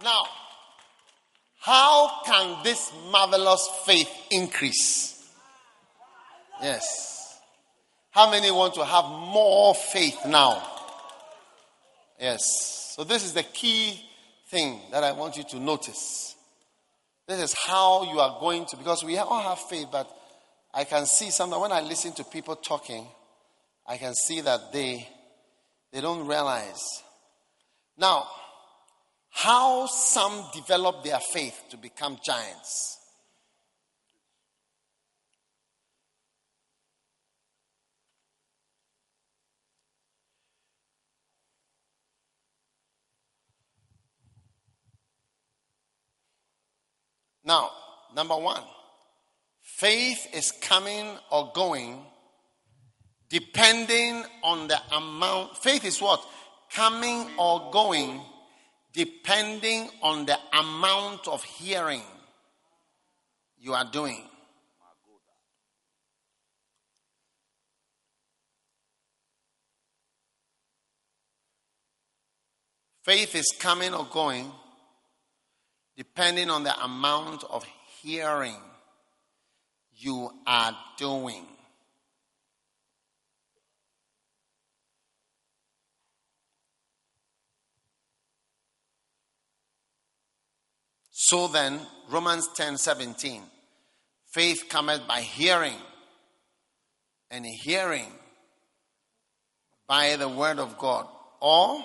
Now, how can this marvelous faith increase? Yes. How many want to have more faith now? Yes. So this is the key thing that I want you to notice. This is how you are going to, because we all have faith, but I can see sometimes when I listen to people talking, I can see that they don't realize. Now, how some develop their faith to become giants. Now, number one, faith is coming or going depending on the amount. Faith is what? Coming or going depending on the amount of hearing you are doing. Faith is coming or going depending on the amount of hearing you are doing. So then, Romans 10:17, faith cometh by hearing, and hearing by the word of God. Or,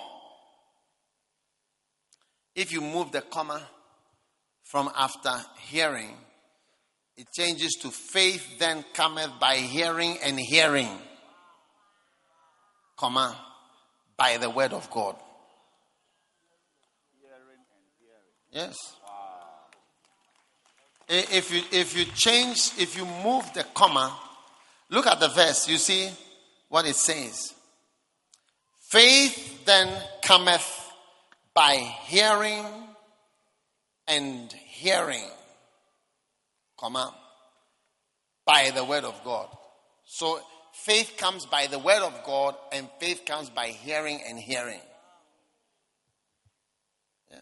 if you move the comma from after hearing, it changes to faith then cometh by hearing, and hearing, comma, by the word of God. Yes. If you move the comma, look at the verse, you see what it says. Faith then cometh by hearing, and hearing, comma, by the word of God. So faith comes by the word of God, and faith comes by hearing and hearing. Yes.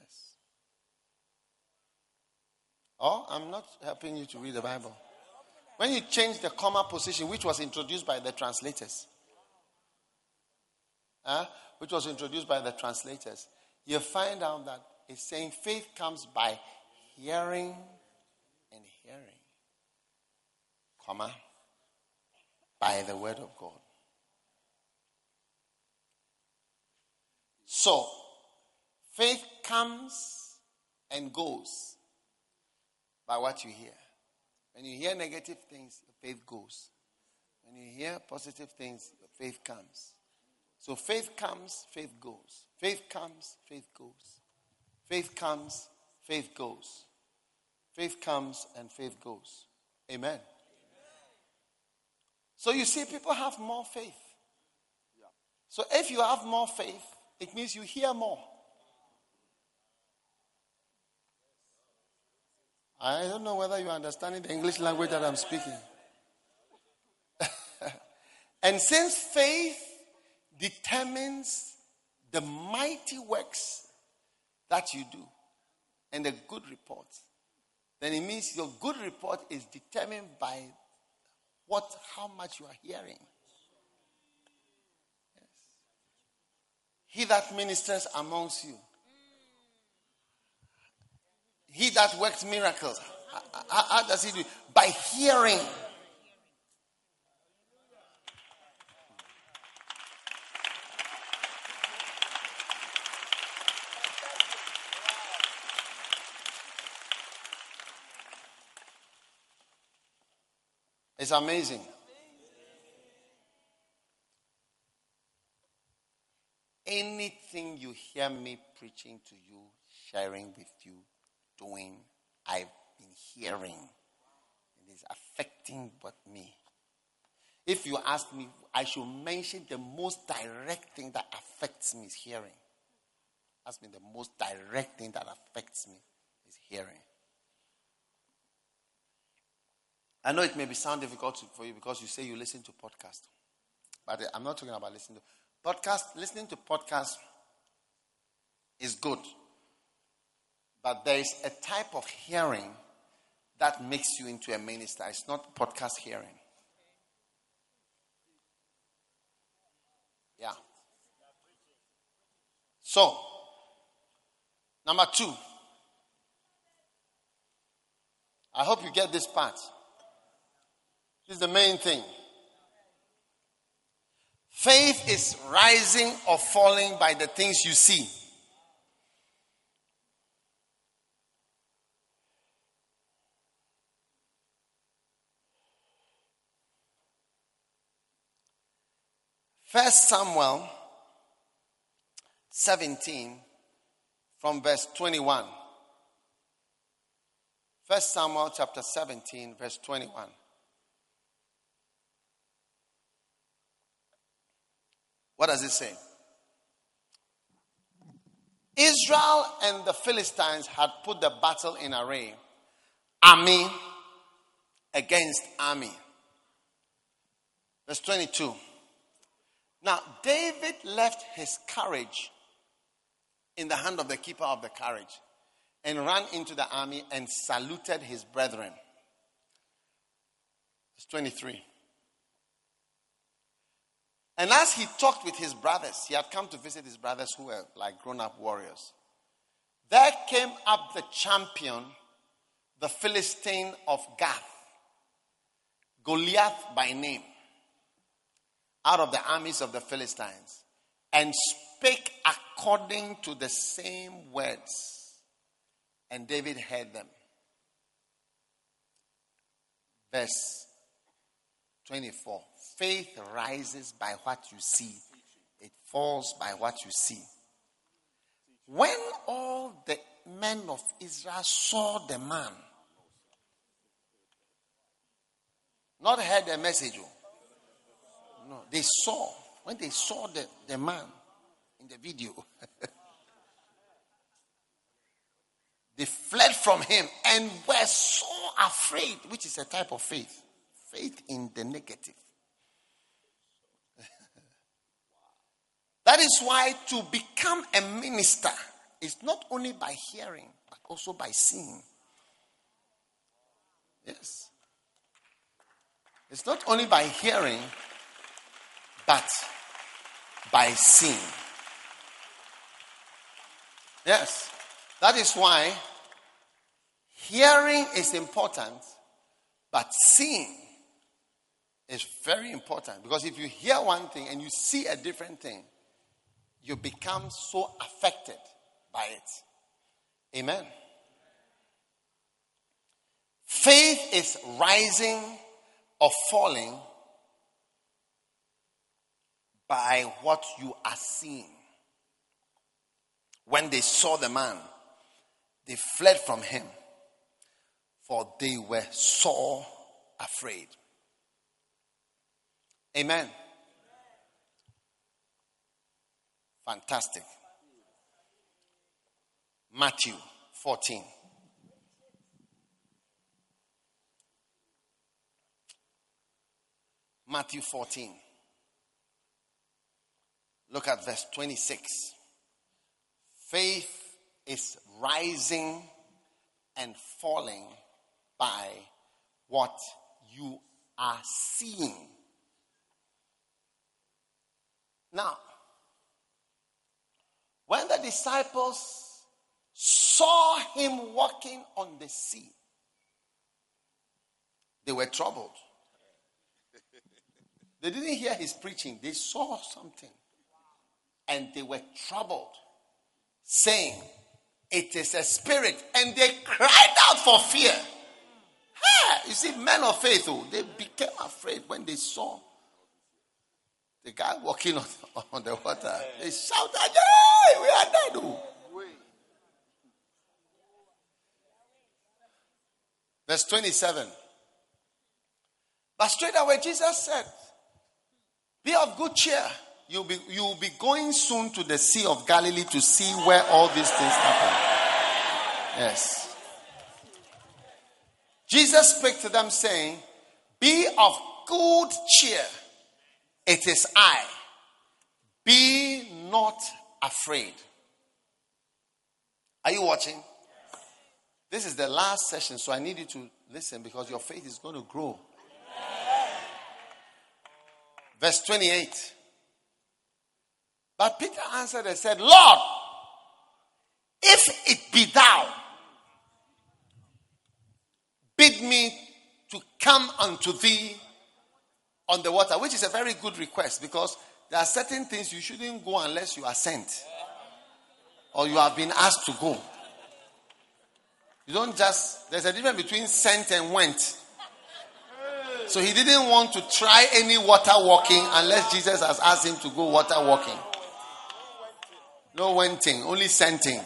Oh, I'm not helping you to read the Bible. When you change the comma position, which was introduced by the translators, you find out that it's saying faith comes by hearing and hearing, comma, by the word of God. So, faith comes and goes by what you hear. When you hear negative things, your faith goes. When you hear positive things, your faith comes. So faith comes, faith goes. Faith comes, faith goes. Faith comes, faith goes. Faith comes and faith goes. Amen. So you see, people have more faith. So if you have more faith, it means you hear more. I don't know whether you're understanding the English language that I'm speaking. And since faith determines the mighty works that you do and the good report, then it means your good report is determined by how much you are hearing. Yes. He that ministers amongst you, he that works miracles, how does he do it? By hearing. It's amazing. Anything you hear me preaching to you, sharing with you, doing, I've been hearing. It is affecting but me. If you ask me, I should mention the most direct thing that affects me is hearing. Ask me the most direct thing that affects me is hearing. I know it may sound difficult for you because you say you listen to podcasts. But I'm not talking about listening to podcasts. Listening to podcasts is good. But there is a type of hearing that makes you into a minister. It's not podcast hearing. Yeah. So, number 2. I hope you get this part. This is the main thing. Faith is rising or falling by the things you see. First Samuel 17 from verse 21. First Samuel chapter 17 verse 21. What does it say? Israel and the Philistines had put the battle in array, army against army. Verse 22. Now, David left his courage in the hand of the keeper of the carriage and ran into the army and saluted his brethren. Verse 23. And as he talked with his brothers, he had come to visit his brothers who were like grown-up warriors. There came up the champion, the Philistine of Gath, Goliath by name, out of the armies of the Philistines, and spake according to the same words. And David heard them. Verse 24. Faith rises by what you see. It falls by what you see. When all the men of Israel saw the man, not heard a message. No, they saw. When they saw the man in the video, they fled from him and were so afraid, which is a type of faith. Faith in the negative. That is why to become a minister is not only by hearing, but also by seeing. Yes. It's not only by hearing, but by seeing. Yes. That is why hearing is important, but seeing is very important. Because if you hear one thing and you see a different thing, you become so affected by it. Amen. Faith is rising or falling by what you are seeing. When they saw the man, they fled from him, for they were so afraid. Amen. Fantastic. Matthew 14. Matthew 14. Look at verse 26. Faith is rising and falling by what you are seeing. Now, when the disciples saw him walking on the sea, they were troubled. They didn't hear his preaching. They saw something. And they were troubled, saying, "It is a spirit." And they cried out for fear. You see, men of faith, they became afraid when they saw the guy walking on the water. They shouted, "Hey, we are dead." Verse 27. But straight away Jesus said, "Be of good cheer. You will be going soon to the Sea of Galilee to see where all these things happen." Yes. Jesus spake to them saying, "Be of good cheer. It is I. Be not afraid." Are you watching? This is the last session, so I need you to listen because your faith is going to grow. Verse 28. But Peter answered and said, Lord, if it be thou, bid me to come unto thee on the water, which is a very good request because there are certain things you shouldn't go unless you are sent or you have been asked to go. You don't just, there's a difference between sent and went. So he didn't want to try any water walking unless Jesus has asked him to go water walking. No wenting, only senting.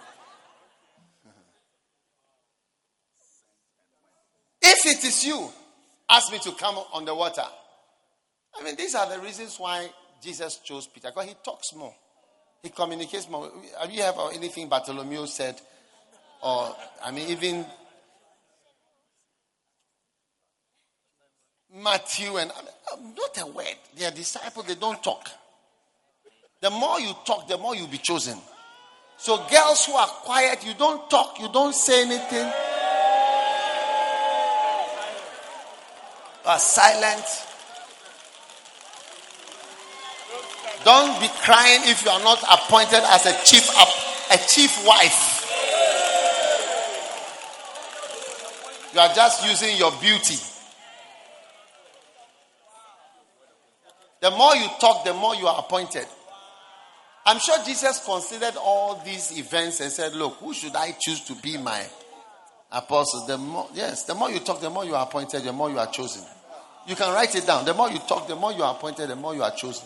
If it is you, ask me to come on the water. I mean, these are the reasons why Jesus chose Peter. Because he talks more. He communicates more. Have you heard anything Bartholomew said? Or, I mean, even Matthew and not a word. They are disciples, they don't talk. The more you talk, the more you'll be chosen. So girls who are quiet, you don't talk, you don't say anything. You are silent. Don't be crying if you are not appointed as a chief wife. You are just using your beauty. The more you talk, the more you are appointed. I'm sure Jesus considered all these events and said, look, who should I choose to be my apostles? The more you talk, the more you are appointed, the more you are chosen. You can write it down. The more you talk, the more you are appointed, the more you are chosen.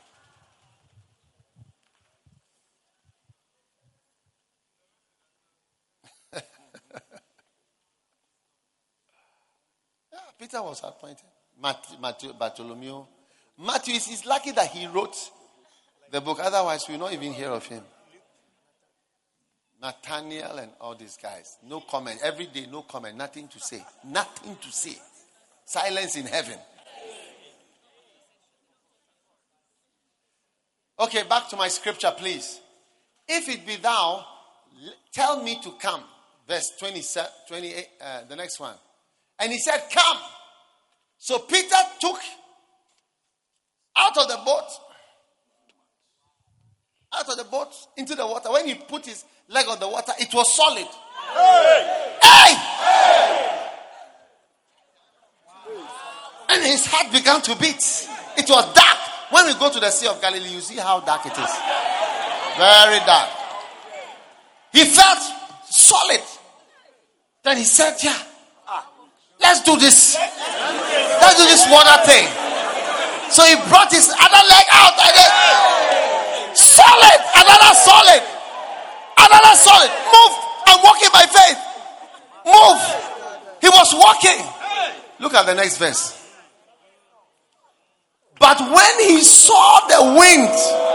Peter was appointed. Matthew, Bartholomew. Matthew is lucky that he wrote the book. Otherwise, we will not even hear of him. Nathaniel and all these guys. No comment. Every day, no comment. Nothing to say. Nothing to say. Silence in heaven. Okay, back to my scripture, please. If it be thou, tell me to come. Verse 28, the next one. And he said, come. So Peter took out of the boat into the water. When he put his leg on the water, it was solid. Hey! And his heart began to beat. It was dark. When we go to the Sea of Galilee, you see how dark it is. Very dark. He felt solid. Then he said, yeah, let's do this. Let's do this water thing. So he brought his other leg out. Solid. Another solid. Another solid. Move. I'm walking by faith. Move. He was walking. Look at the next verse. But when he saw the wind,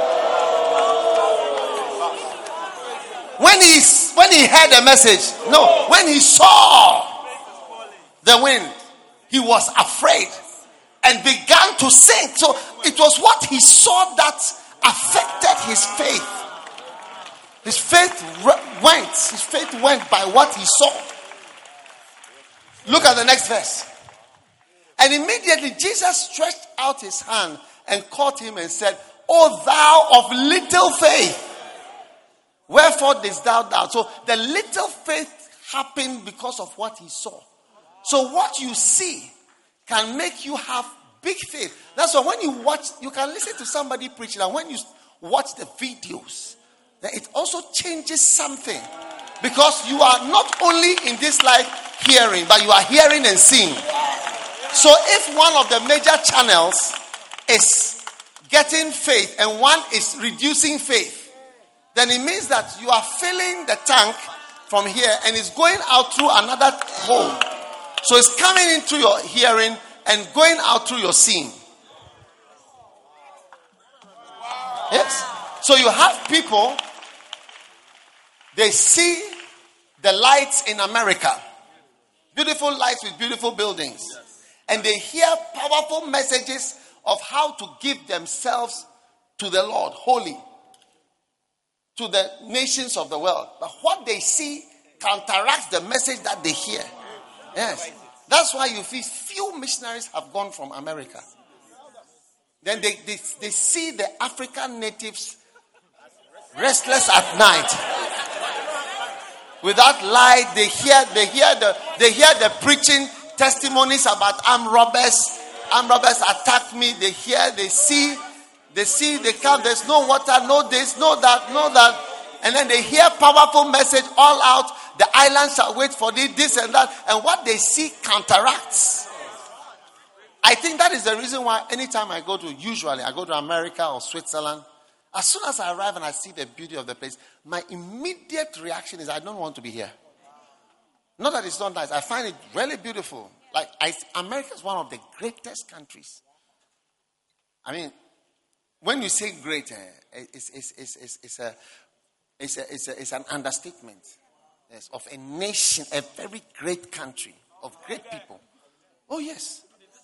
when he heard the message, when he saw the wind, he was afraid and began to sink. So it was what he saw that affected his faith. His faith went by what he saw. Look at the next verse. And immediately Jesus stretched out his hand and caught him and said, O thou of little faith, wherefore didst thou doubt? So the little faith happened because of what he saw. So what you see can make you have big faith. That's why when you watch, you can listen to somebody preaching, and when you watch the videos, then it also changes something. Because you are not only in this life hearing, but you are hearing and seeing. So if one of the major channels is getting faith and one is reducing faith, then it means that you are filling the tank from here and it's going out through another hole. So it's coming into your hearing and going out through your seeing. Yes. So you have people, they see the lights in America. Beautiful lights with beautiful buildings. And they hear powerful messages of how to give themselves to the Lord, holy, to the nations of the world. But what they see counteracts the message that they hear. Yes. That's why you feel few missionaries have gone from America. Then they see the African natives restless at night. Without light, they hear the preaching testimonies about armed robbers. Armed robbers attacked me. They hear, they see, they come. There's no water, no this, no that, no that. And then they hear powerful message all out. The island shall wait for this and that. And what they see counteracts. I think that is the reason why anytime I go to America or Switzerland, as soon as I arrive and I see the beauty of the place, my immediate reaction is I don't want to be here. Not that it's not nice. I find it really beautiful. America is one of the greatest countries. I mean, when you say great, it's an understatement. Yes, of a nation, a very great country of great people. Oh yes.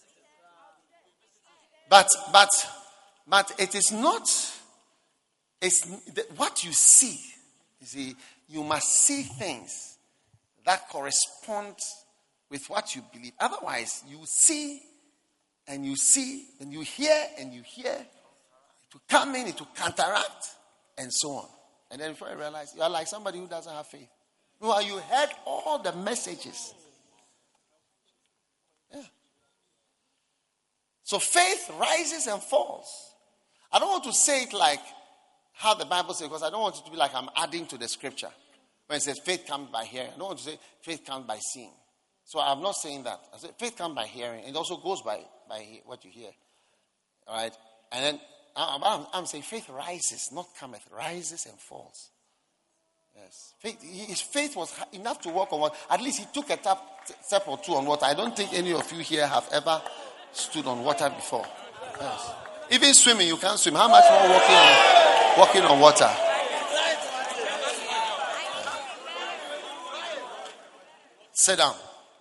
But it is not. It's what you see. You see, you must see things that correspond with what you believe. Otherwise, you see, and you hear, and you hear. It will come in, it will counteract, and so on. And then before you realize, you are like somebody who doesn't have faith. Well, you heard all the messages. Yeah. So faith rises and falls. I don't want to say it like how the Bible says, because I don't want it to be like I'm adding to the scripture. When it says faith comes by hearing, I don't want to say faith comes by seeing. So I'm not saying that. I say faith comes by hearing. It also goes by what you hear. All right? And then I'm saying faith rises, not cometh, rises and falls. Yes. His faith was enough to walk on water. At least he took a step or two on water. I don't think any of you here have ever stood on water before. Yes. Even swimming, you can't swim. How much more walking on water? Sit down.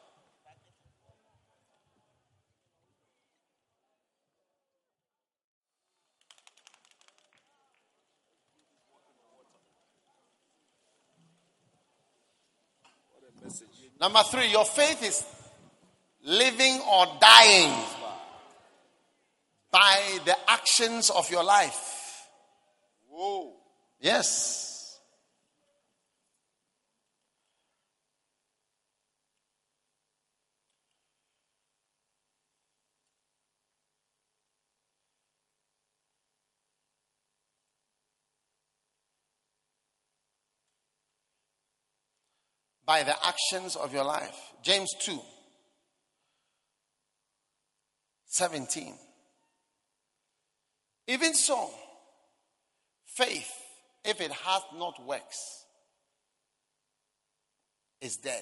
Number 3, your faith is living or dying by the actions of your life. Whoa. Yes. By the actions of your life. James 2:17. Even so, faith, if it hath not works, is dead,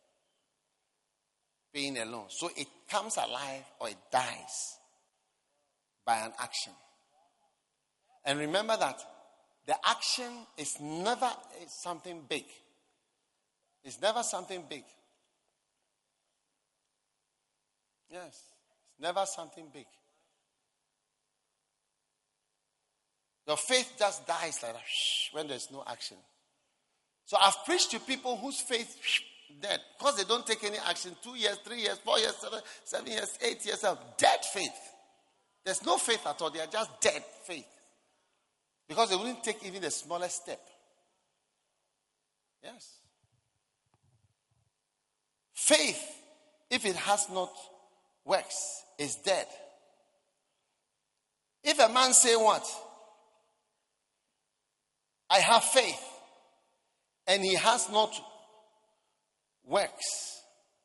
being alone. So it comes alive or it dies by an action. And remember that the action is never something big. It's never something big. Yes. It's never something big. Your faith just dies like that when there's no action. So I've preached to people whose faith dead because they don't take any action. 2 years, 3 years, 4 years, 7 years, 8 years of dead faith. There's no faith at all. They are just dead faith. Because they wouldn't take even the smallest step. Yes. Faith, if it has not works, is dead. If a man say what? I have faith, and he has not works.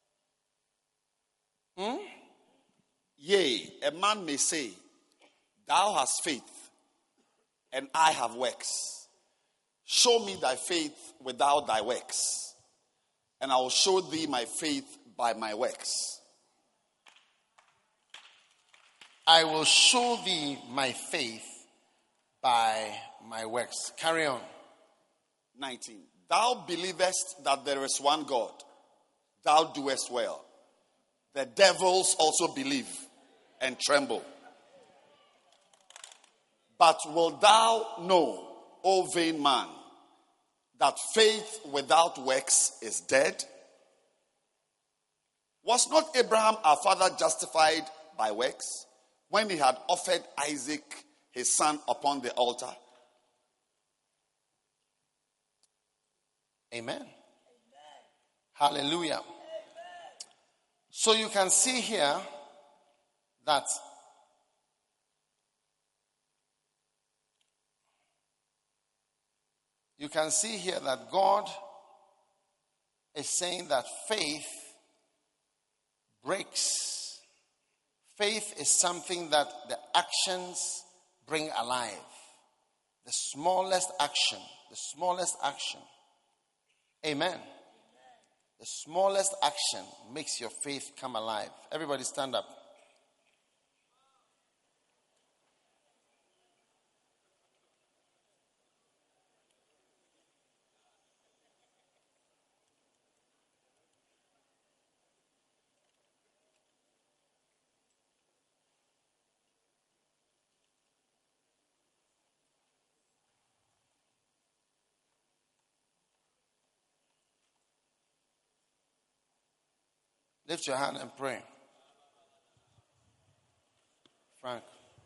Yea, a man may say, thou hast faith, and I have works. Show me thy faith without thy works, and I will show thee my faith by my works. I will show thee my faith by my works. Carry on. 19. Thou believest that there is one God. Thou doest well. The devils also believe and tremble. But wilt thou know, O vain man, that faith without works is dead? Was not Abraham our father justified by works when he had offered Isaac his son upon the altar? Amen. Hallelujah. So you can see here that God is saying that faith breaks. Faith is something that the actions bring alive. The smallest action. Amen. The smallest action makes your faith come alive. Everybody stand up. Lift your hand and pray. Frank.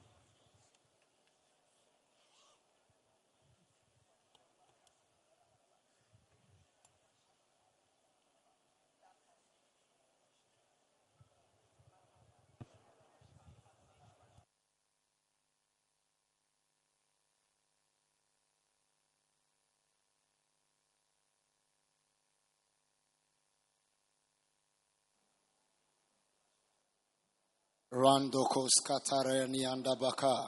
Randokos katarani andabaka.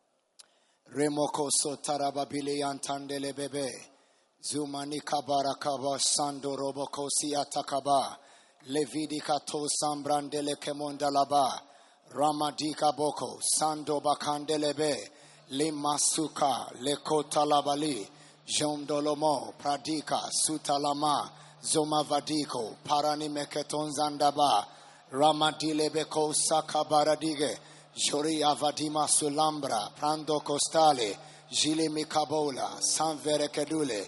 Remokoso tarababili antandele bebe. Zumani kabarakaba sando robokosi atakaba. Levidika to sambrandele kemondalaba. Ramadika boko sando bakandelebe. Limasuka lekotalabali. Jomdolomo pradika sutalama. Zomavadiko paranimeketonzandaba. Ramadilebeko sakabaradige, Jori avadima sulambra, Prando costale, Jili mikabola, Sanverekedule,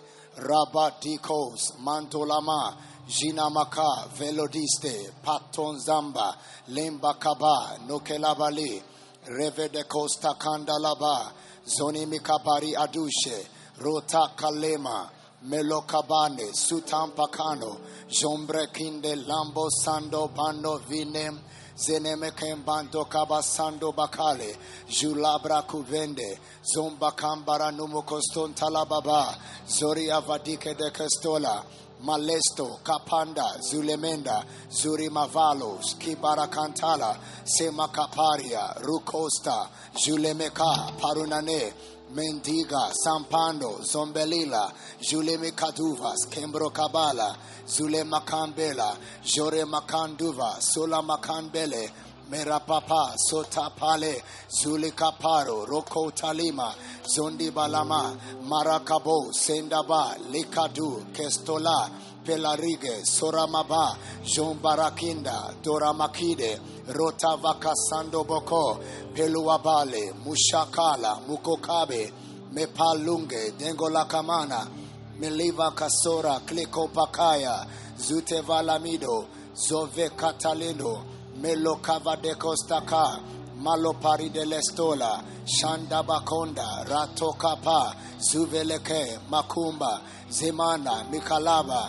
Rabadikos, Mantolama, Jinamaka, Velodiste, Paton zamba, Limba kaba, Nokelabali, Reve de costa kandalaba, Zoni mikabari adushe, Rota kalema, Melokabane, Sutampakano, Jombre kinde lambo sando bando vinem, Zenemekem bando kabasando bakale, Julabra kuvende, Zomba kambara numukoston talababa, Zori avadike de kestola, Malesto, Kapanda, Zulemenda, Zuri Mavalos, Kibara Kantala, Sema Kaparia, Rukosta, Julemeka, Parunane, Mendiga, Sampando, Zombelila, Juleme Kaduvas, Kembro Kabala, Zulema Kambela, Jore Makanduva, Sola Makambele, Merapapa, Sota Pale, Zulika Paro, Roko Talima, Zondi Balama, Marakabo, Sendaba, Likadu, Kestola, Pelarige, Soramaba, Jon Barakinda, Dora Makide, Rota Vakasando Boko, Peluabale, Mushakala, Mukokabe, Mepalunge, Dengola Kamana, Meliva Kasora, Kliko Pakaya, Zute Valamido, Zove Catalino, Melo Cava de Costaka, Malo Pari de Lestola, Shanda Bakonda, Rato Kapa, Zuveleke, Makumba, Zemana, Mikalava,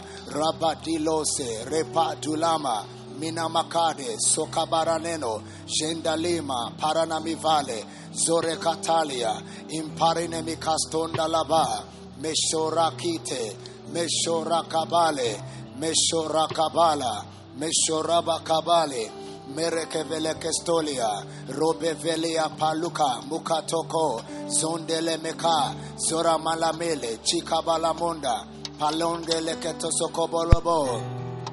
Rabadilose, Repa Dulama, Minamakade, Sokabaraneno, Jendalima, Paranamivale, Zore Catalia, Imparinemi Castonda Laba, Meshorakite, Meshorakabale, Meshorakabala, Meshorabakabale, Merekevele Kestolia, Robevelia Paluka, Mukatoko, Zondele Meka, Zora Malamele, Chikabalamonda, Palondele Ketosokobolobo,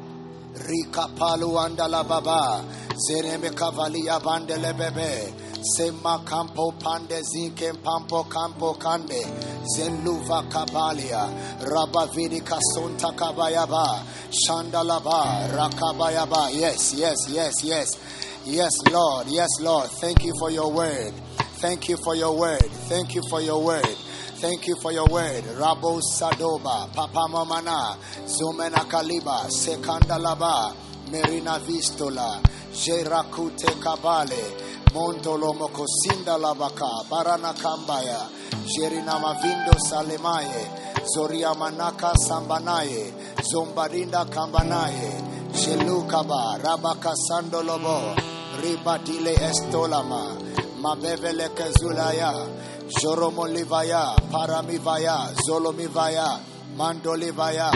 Rika Palu Andala Baba, Zereme Cavalia Bandele Bebe, Sema Campo Pande Zinke Pampo Campo Kande, Zenluva Kabalia, Rabavidi Kasonta Kabayaba, Shandalaba, Rakabayaba. Yes, yes, yes, yes. Yes, Lord. Yes, Lord. Thank you for your word. Thank you for your word. Thank you for your word. Thank you for your word. Rabo Sadoba, Papa Mamana, Zomena Kaliba, Sekanda Laba, Merina Vistola, Jerakute Kabale, Montolo Mokosinda Labaka, Barana Kambaya, Jerina Mavindo Salemaye, Zoria Manaka Sambanaye, Zombarinda Kambanaye, Shelukaba, Rabaka Sandolobo, Ribadile Estolama, Mabevele Kezulaya, Joromolivaya, Paramivaya, Zolomivaya, Mandolivaya,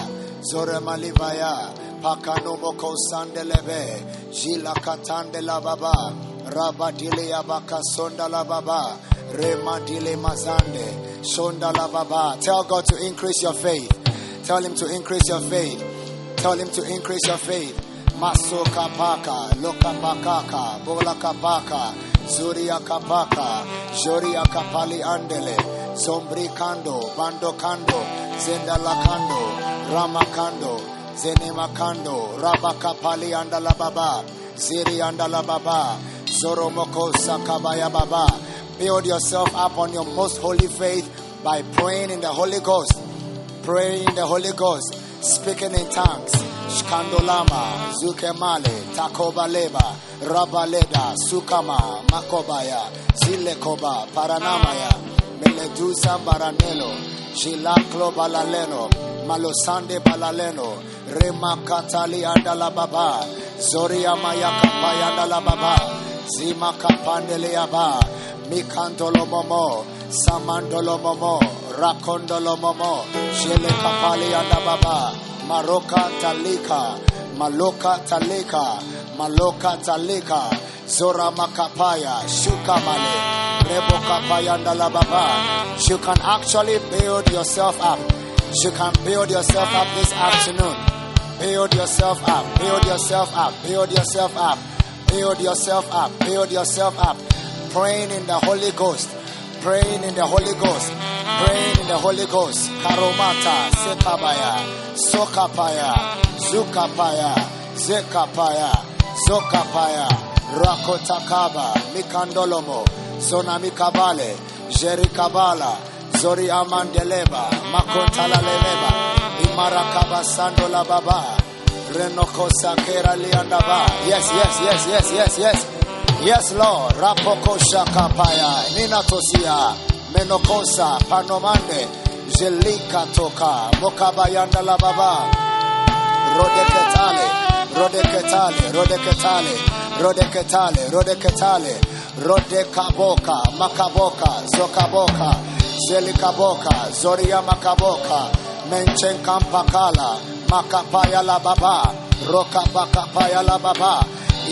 Zoremalivaya, Pakanomoko Sandeleve, Jila Katande la Baba, Rabadile Abaka Sonda la Baba, Remadile Mazande, Sonda la Baba. Tell God to increase your faith. Tell Him to increase your faith. Tell Him to increase your faith. Masoka Paka, Loka Pakaka, Bola Kapaka, Zuria Kapaka, Joria Kapali Andele, Sombri Kando, Bando Kando, Zendala Kando, Rama Kando, Zenema Kando, Rabaka Pali Andala Baba, Ziri Andala Baba, Zoromoko Sakabaya Baba. Build yourself up on your most holy faith by praying in the Holy Ghost. Praying in the Holy Ghost, speaking in tongues. Shkandolama, Zukemale, Takobaleba, Rabaleda, Sukama, Makobaya, Zilekoba, Paranamaya, Meledusa Baranelo, Jilaklo Balaleno, Malosande Balaleno, Remakatali Andalababa, Zoria Mayaka Payandalababa, Zima Kapandeleaba, Mikandolo Momo, Samandolo Momo, Rakondolo Momo, Jele Kapali Andababa, Maroka Talika, Maloka Talika, Maloka Talika, Zora Makapaya, Shukamale, Rebo Kapayanda la Baba. You can actually build yourself up. You can build yourself up this afternoon. Build yourself up, build yourself up, build yourself up, build yourself up, build yourself up. Praying in the Holy Ghost. Praying in the Holy Ghost. Praying in the Holy Ghost. Karomata, Sekabaya, Sokapaya, Zukapaya, Zekapaya, Zokapaya, Rakotakaba, Mikandolomo, Zonamikabale, Jerikabala, Zori Amandeleba, Makontalaleba, Imarakaba Sandola Baba, Renokosa Kera Liandaba. Yes. Yes, Lord. Rapoko Shakapaya, Ninatosia, Menokosa, Panomande, Jelika Toka, Mokabayanda la Baba, Rodekaboka, Makaboka, Zokaboka, Zelikaboka, Zoria Makaboka, Menchen Kampakala, Makapaya la Baba, Rokabakapaya la Baba.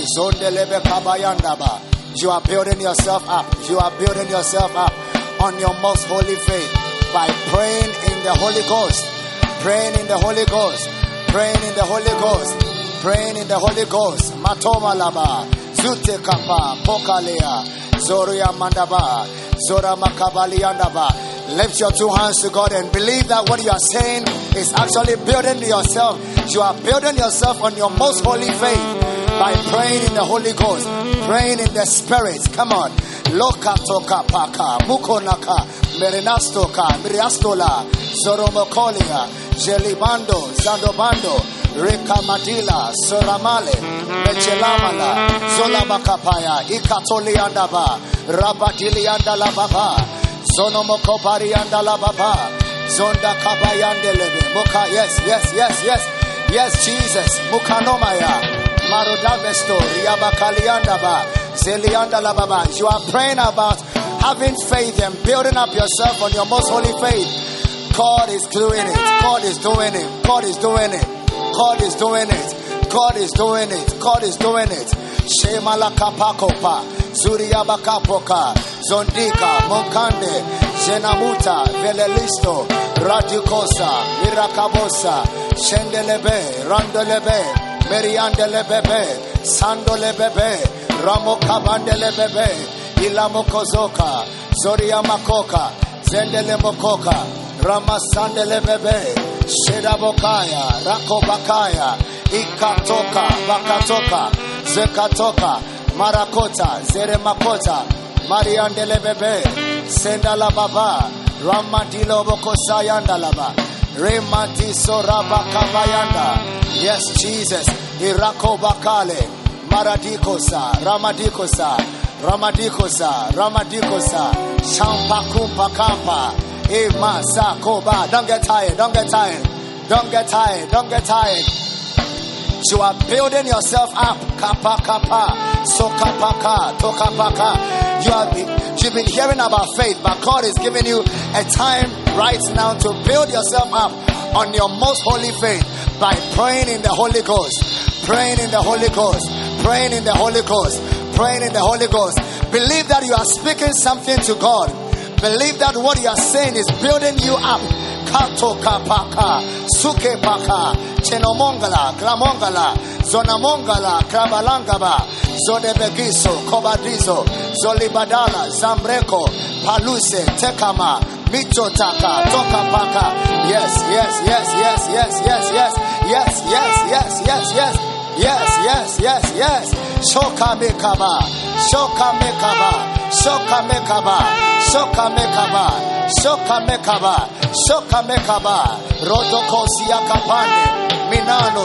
You are building yourself up. You are building yourself up on your most holy faith by praying in the Holy Ghost. Praying in the Holy Ghost. Praying in the Holy Ghost. Praying in the Holy Ghost. Matoma laba, Zute kapa, Pokalea, Zoria mandaba, Zora makabali andaba. Lift your two hands to God and believe that what you are saying is actually building yourself. You are building yourself on your most holy faith by praying in the Holy Ghost, praying in the Spirit. Come on. Loka toka paka, mukonaka, merinastoka, miriastola, zoromokolia, jelibando, zandobando, rekamadila, soramale, mechelamala, zolamakapaya, ikatoli andaba, rabatili andalababa, zonomokobari andalababa, zonda kabayandelebe, moka, yes, Jesus, mukanomaya. Marodavesto, Riabakaliandaba, Zeliandalababa. You are praying about having faith and building up yourself on your most holy faith. God is doing it. God is doing it. God is doing it. God is doing it. God is doing it. God is doing it. Shemalakapakopa, Zuriabakapoka, Zondika, Mokande, Zenamuta, Velelisto, Radikosa, Irakabosa, Shendelebe, Randelebe, Meriandele bebe, Sandole bebe, Ramokabandele bebe, Ilamokozoka, Zoria makoka, Zendele mokoka, Ramasandele bebe, Shedabokaya, Rakobakaya, Ikatoka, Bakatoka, Zekatoka, Marakota, Zeremakota, Mariandele bebe, Sendala baba, Ramadilo Bokosayanda Laba. Remati Soraba Kabayanda. Yes, Jesus. Irako Bakale. Maradikosa. Ramadikosa. Shampakumpa Kampa. Emasa Koba. Don't get tired. You are building yourself up. Kapa. Sokapaka. Tokapaka. You've been hearing about faith, but God is giving you a time right now to build yourself up on your most holy faith by praying in the Holy Ghost. Believe that you are speaking something to God. Believe that what you are saying is building you up. Kato kapaka, suke paka, chenomongala, klamongala, zonamongala, krabalangaba, zodebegiso, kobadizo, zolibadala, zambreko, paluse, tekama, mitotaka, tokapaka. Yes. Shoka mekaba. Rodokosia kapane. Minano,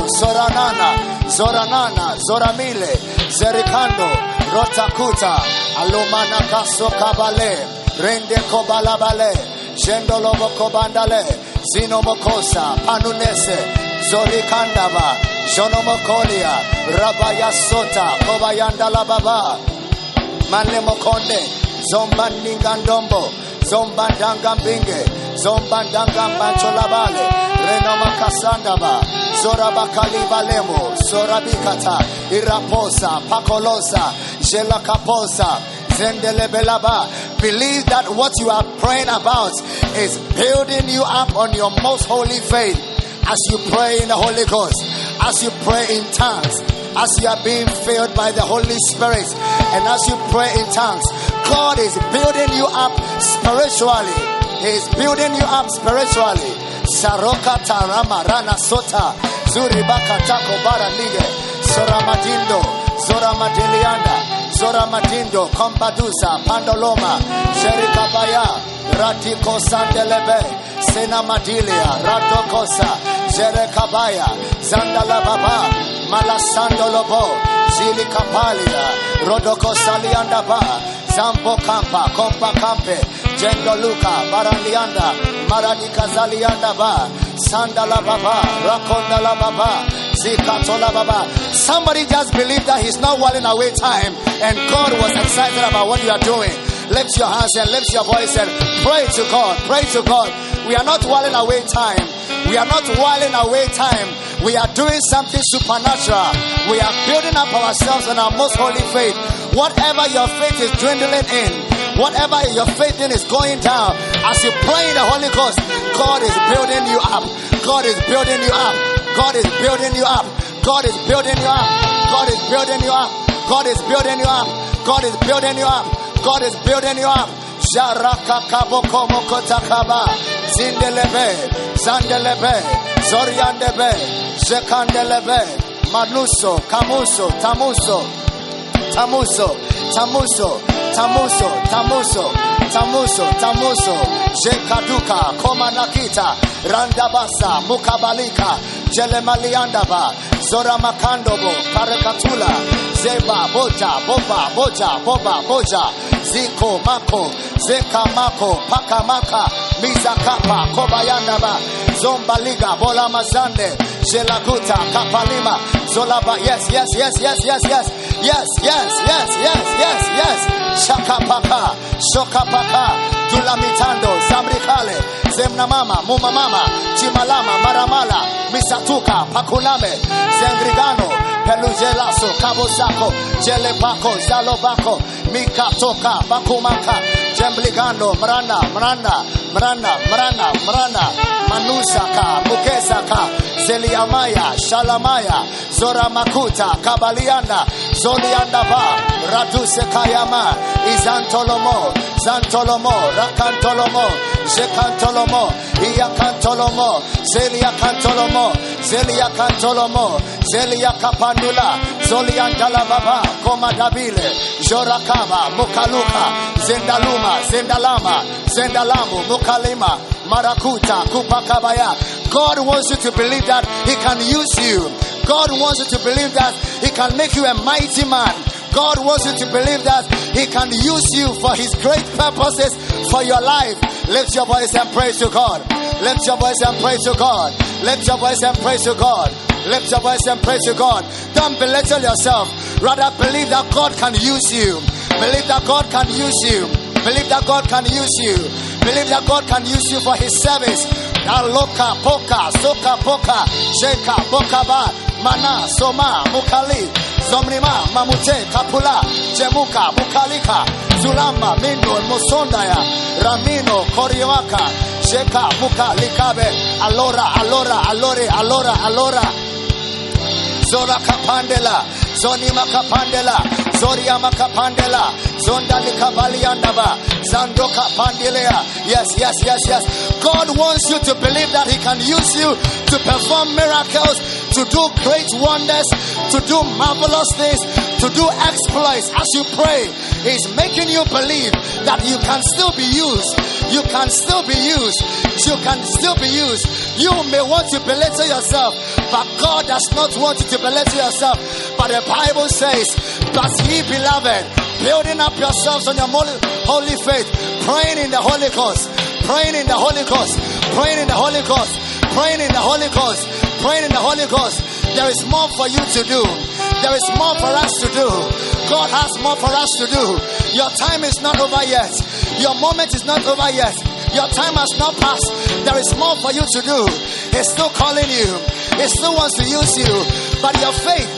Zoranana, Zoramile, Zerikando, Rotakuta, Alumana Kaso Kabale, Rende Kobalabale, Jendolobo Kobandale, Zinomokosa, Panunese, Zorikandaba, Jonomokolia, Rabaya Sota, Kobayandala Baba, Manemokonde, Zombandingandombo, Zombandangambinge, Zombandangambacholabale, Renoma Kasandaba, Zorabakali Valemo, Zorabikata, Iraposa, Pakolosa, Jelakaposa, Zendelebelaba. Believe that what you are praying about is building you up on your most holy faith as you pray in the Holy Ghost, as you pray in tongues, as you are being filled by the Holy Spirit, and as you pray in tongues. God is building you up spiritually. He is building you up spiritually. Saroka Tarama Rana Sota Zuribaka Tako Baranige Soramadindo Zoramadilianda Zoramadindo Kombadusa Pandoloma Sherikabaya Ratiko Sandelebe Senamadilia Ratokosa Jerekabaya Zandalababa Malasandolobo Zilikapalia Rodokosaliandaba Zambo Kampa Kompa Kampe Jendoluka Baralianda Maradika Zalianda Ba Sandala Baba Rakondala Baba Zikatola Baba. Somebody just believe that he's not whiling away time and God was excited about what you are doing. Lift your hands and lift your voice and pray to God. We are not whiling away time. We are doing something supernatural. We are building up ourselves on our most holy faith. Whatever your faith is dwindling in, whatever your faith in is going down, as you pray in the Holy Ghost, God is building you up. God is building you up. God is building you up. God is building you up. God is building you up. God is building you up. God is building you up. God is building you up. Jaraka kaboko mokotakaba. Zindelebe. Zandelebe. Zoriandebe. Zekandelebe. Manuso. Kamuso. Tamuso. Jekaduka, Komanakita, Randabasa, Mukabalika, Jelemaliandaba, Zora Makandobo, Parakatula, Zeba, Boja, Ziko, Mako, Zeka Mako, Pakamaka, Mizakapa, Kobayandaba, Zombaliga, Bola Mazande, Jelaguta, Kapalima, Zolaba, yes. Shokapaka, Tulamitando, Zambrikale, Zemnamama, Mumamama, Chimalama, Maramala, Misatuka, Pakulame, Zengrigano, Pelugelaso, Kabosako, Jelepako, Zalobako, Mikatoka, Bakumaka, Jembligando, Mrana, Manusaka, Mukesaka, Zeliamaya, Shalamaya, Zora Makuta, Kabalianda, Zoliandaba, Raduse Kayama, Izantolomo, Zantolomo, Rakantolomo, Jekantolomo, Iakantolomo, Zelia Cantolomo, Zelia Kapandula, Zoliandala Baba, Komadabile, Jorakaba, Mukaluka, Zendalama, Zendalamu, Mukalima, Marakuta, Kupakabaya. God wants you to believe that He can use you. God wants you to believe that He can make you a mighty man. God wants you to believe that He can use you for His great purposes for your life. Lift your voice and praise to God. Lift your voice and praise to God. Lift your voice and praise to God. Lift your voice and praise to God. Don't belittle yourself. Rather believe that God can use you. Believe that God can use you. Believe that God can use you. Believe that God can use you for His service. Aloka, poka, soka, poka, sheka, bokaba, mana, soma, mukali, zomrima, mamute, kapula, jemuka, mukalika, zulamba, mindo, musondaya, ramino, koriwaka, sheka, mukalikabe, alora, alora, alore, alora, alora. Zora kapandela, zonima kapandela, zoria makapandela, zondali kabaliandaba, zandoka pandelea. Yes. God wants you to believe that He can use you to perform miracles, to do great wonders, to do marvelous things, to do exploits. As you pray, He's making you believe that you can still be used. You can still be used. You can still be used. You may want to belittle yourself, but God does not want you to belittle yourself. But the Bible says, but ye beloved, building up yourselves on your holy faith, praying in the Holy Ghost, praying in the Holy Ghost, praying in the Holy Ghost, praying in the Holy Ghost, praying in the Holy Ghost. There is more for you to do. There is more for us to do. God has more for us to do. Your time is not over yet. Your moment is not over yet. Your time has not passed. There is more for you to do. He's still calling you. He still wants to use you. But your faith.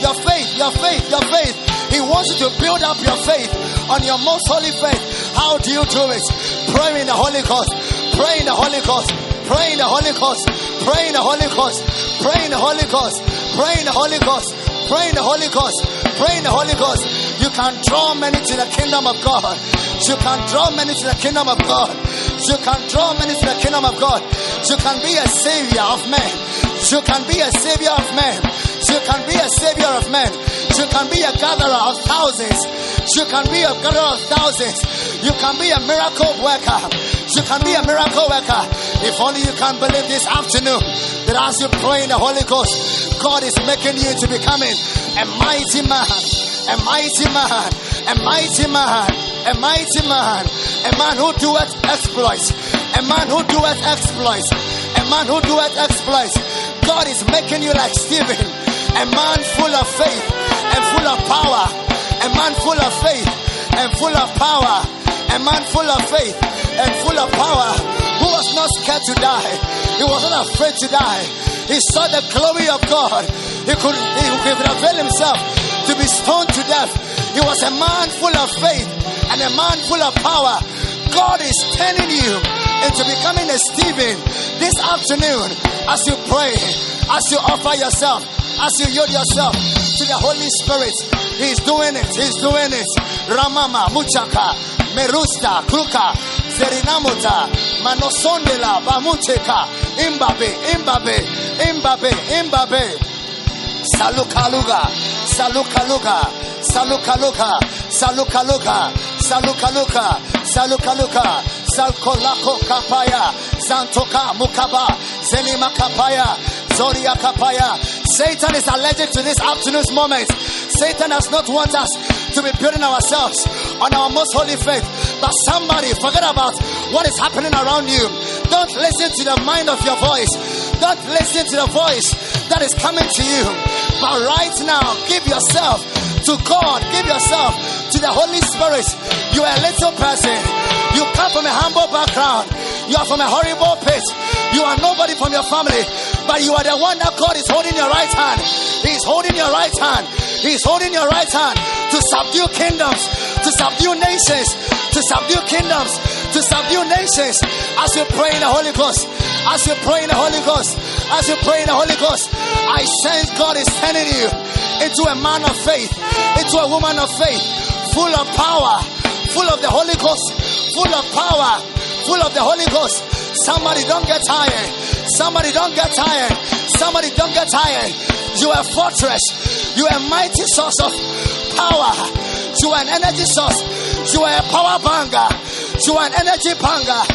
He wants you to build up your faith on your most holy faith. How do you do it? Pray in the Holy Ghost. Pray in the Holy Ghost. Pray in the Holy Ghost. Pray in the Holy Ghost. Pray in the Holy Ghost. Pray in the Holy Ghost. Pray in the Holy Ghost. Pray in the Holy Ghost. You can draw many to the kingdom of God. You can draw many to the kingdom of God. You can draw many to the kingdom of God. You can be a savior of men. You can be a savior of men. You can be a savior of men. You can be a gatherer of thousands. You can be a gatherer of thousands. You can be a miracle worker. You can be a miracle worker. If only you can believe this afternoon that as you pray in the Holy Ghost, God is making you to becoming a mighty man. A mighty man. A mighty man. A mighty man. A man who doeth exploits. A man who doeth exploits. A man who doeth exploits. God is making you like Stephen. A man full of faith and full of power. A man full of faith and full of power. A man full of faith and full of power, who was not scared to die. He was not afraid to die. He saw the glory of God. He could avail himself to be stoned to death. He was a man full of faith and a man full of power. God is turning you into becoming a Stephen this afternoon as you pray, as you offer yourself, as you yield yourself to the Holy Spirit. He's doing it. He's doing it. Ramama, Muchaka, Merusta, Kruka, Zerinamuta, Manosondela, Bamucheka, Imbabe, Salukaluga, Salukaluga, Salukaluga, Salukaluga, Salukaluga, Salukaluga, Salkolako Kapaya, Santoka Mukaba, Zenima Kapaya, Zoria Kapaya. Satan is allergic to this afternoon's moment. Satan does not want us to be building ourselves on our most holy faith. But somebody, forget about what is happening around you. Don't listen to the mind of your voice. Don't listen to the voice that is coming to you. But right now, give yourself to God. Give yourself to the Holy Spirit. You are a little person. You come from a humble background. You are from a horrible pit. You are nobody from your family. But you are the one that God is holding your right hand. He is holding your right hand. He is holding your right hand to subdue kingdoms, to subdue nations, to subdue kingdoms, to subdue nations. As you pray in the Holy Ghost, as you pray in the Holy Ghost, as you pray in the Holy Ghost, I sense God is turning you into a man of faith, into a woman of faith, full of power, full of the Holy Ghost, full of power, full of the Holy Ghost. Somebody don't get tired. Somebody don't get tired. Somebody don't get tired. You are a fortress. You are a mighty source of power. You are an energy source. You are a power banger. You are an energy banger.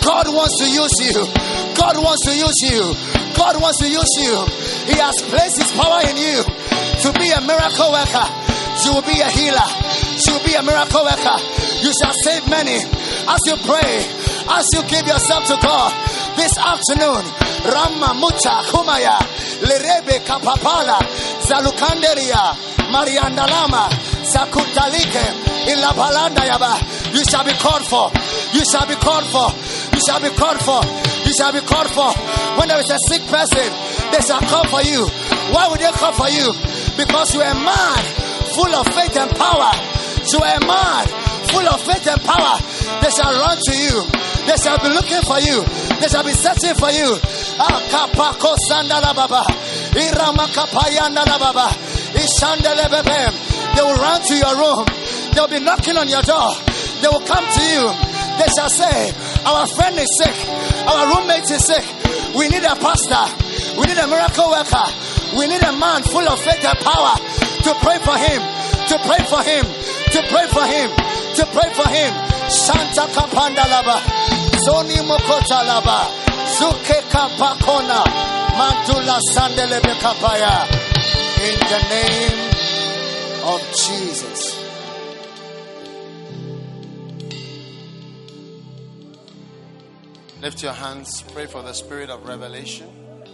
God wants to use you. God wants to use you. God wants to use you. He has placed his power in you to be a miracle worker. You will be a healer. You will be a miracle worker. You shall save many. As you pray, as you give yourself to God this afternoon, Rama Mucha Kumaya Lerebe Kapapala Zalukanderia Mariandalama Sakutalike Ilabalanda Yaba. You shall be called for. You shall be called for. You shall be called for. You shall be called for. When there is a sick person, they shall call for you. Why would they call for you? Because you are a man full of faith and power. You are a man full of faith and power. They shall run to you. They shall be looking for you. They shall be searching for you. Akapako sandala baba. Iramakapayandala baba. Ishandele bebe. They will run to your room. They will be knocking on your door. They will come to you. They shall say, our friend is sick. Our roommate is sick. We need a pastor. We need a miracle worker. We need a man full of faith and power to pray for him. To pray for him. To pray for him. To pray for him. Santa Kapanda Laba. Zoni Mokota Laba. Zuke Kapakona. Mantula Sandelebe Kapaya. In the name of Jesus. Lift your hands. Pray for the spirit of revelation.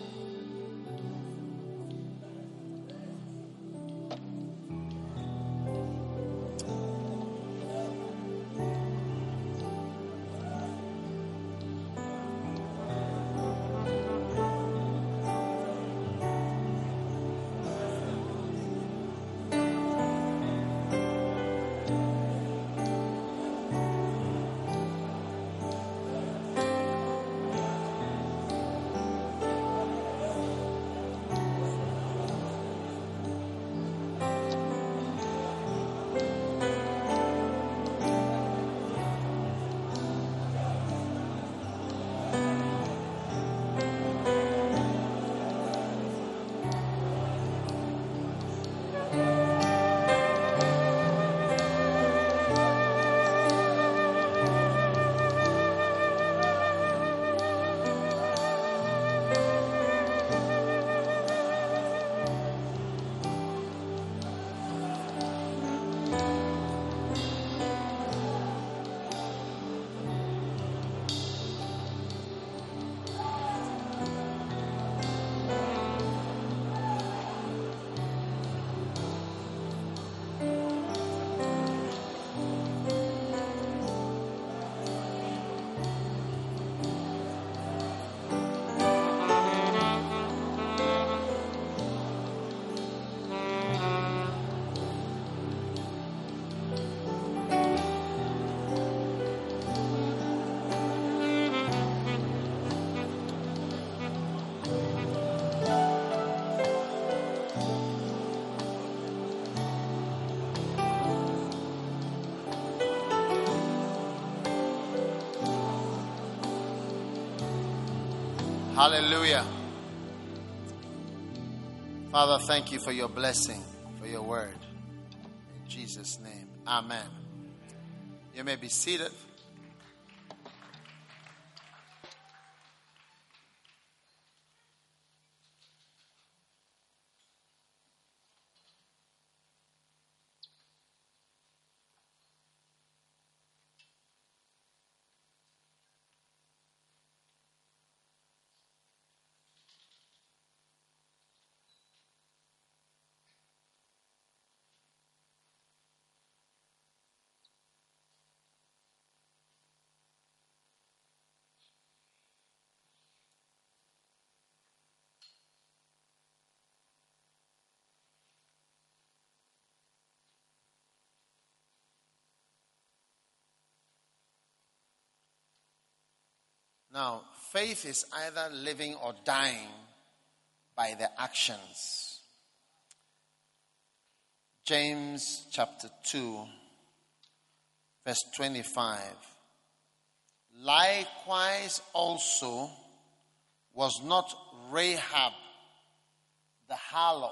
Hallelujah. Father, thank you for your blessing, for your word. In Jesus' name, amen. You may be seated. Now, faith is either living or dying by the actions. James chapter 2, verse 25. Likewise also was not Rahab the harlot.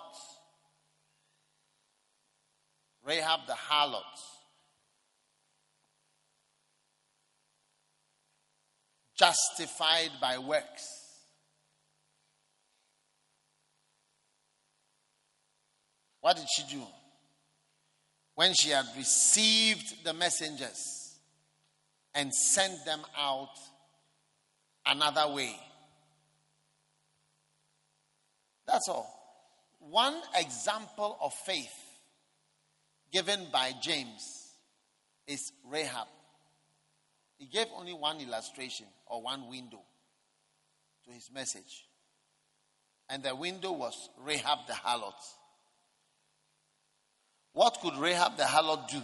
Rahab the harlot. justified by works. What did she do? When she had received the messengers and sent them out another way. That's all. One example of faith given by James is Rahab. He gave only one illustration or one window to his message. And the window was Rahab the harlot. What could Rahab the harlot do?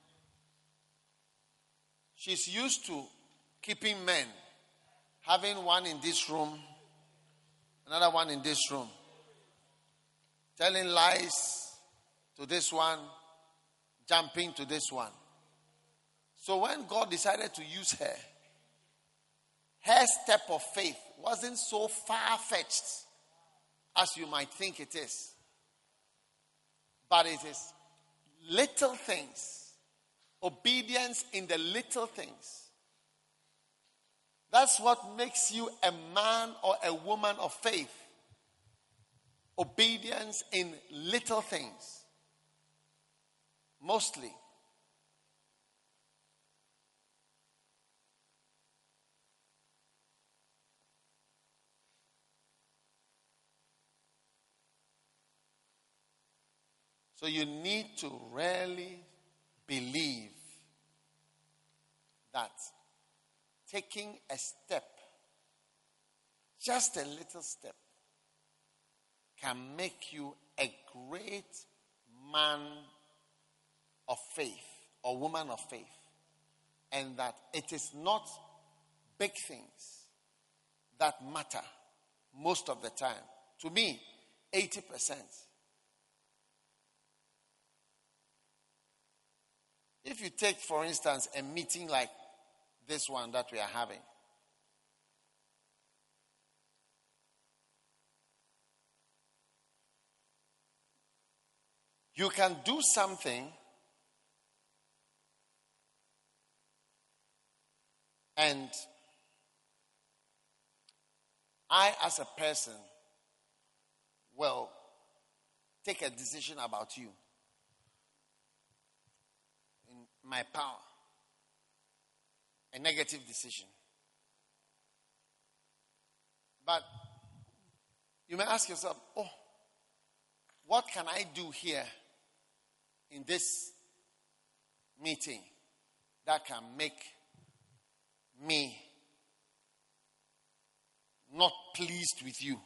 She's used to keeping men, having one in this room, another one in this room, telling lies to this one, jumping to this one. So when God decided to use her, her step of faith wasn't so far-fetched as you might think it is. But it is little things, obedience in the little things. That's what makes you a man or a woman of faith. Obedience in little things. Mostly. So you need to really believe that taking a step, just a little step, can make you a great man of faith or woman of faith. And that it is not big things that matter most of the time. To me, 80%. If you take, for instance, a meeting like this one that we are having, you can do something and I, as a person, will take a decision about you. My power, a negative decision. But you may ask yourself, what can I do here in this meeting that can make me not pleased with you?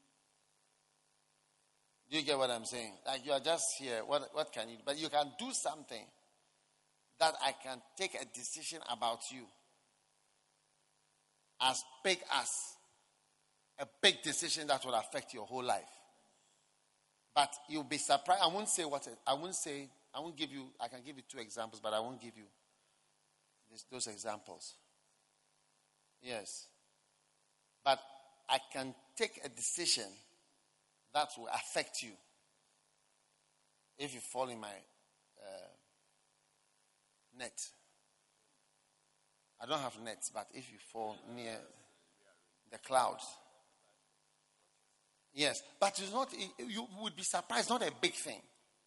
Do you get what I'm saying? Like, you are just here. What can you do? But you can do something that I can take a decision about you as big as a big decision that will affect your whole life. But you'll be surprised. I can give you 2 examples, but I won't give you those examples. Yes. But I can take a decision that will affect you if you fall in my net. I don't have nets, but if you fall near the clouds. Yes, but it's not. You would be surprised. Not a big thing.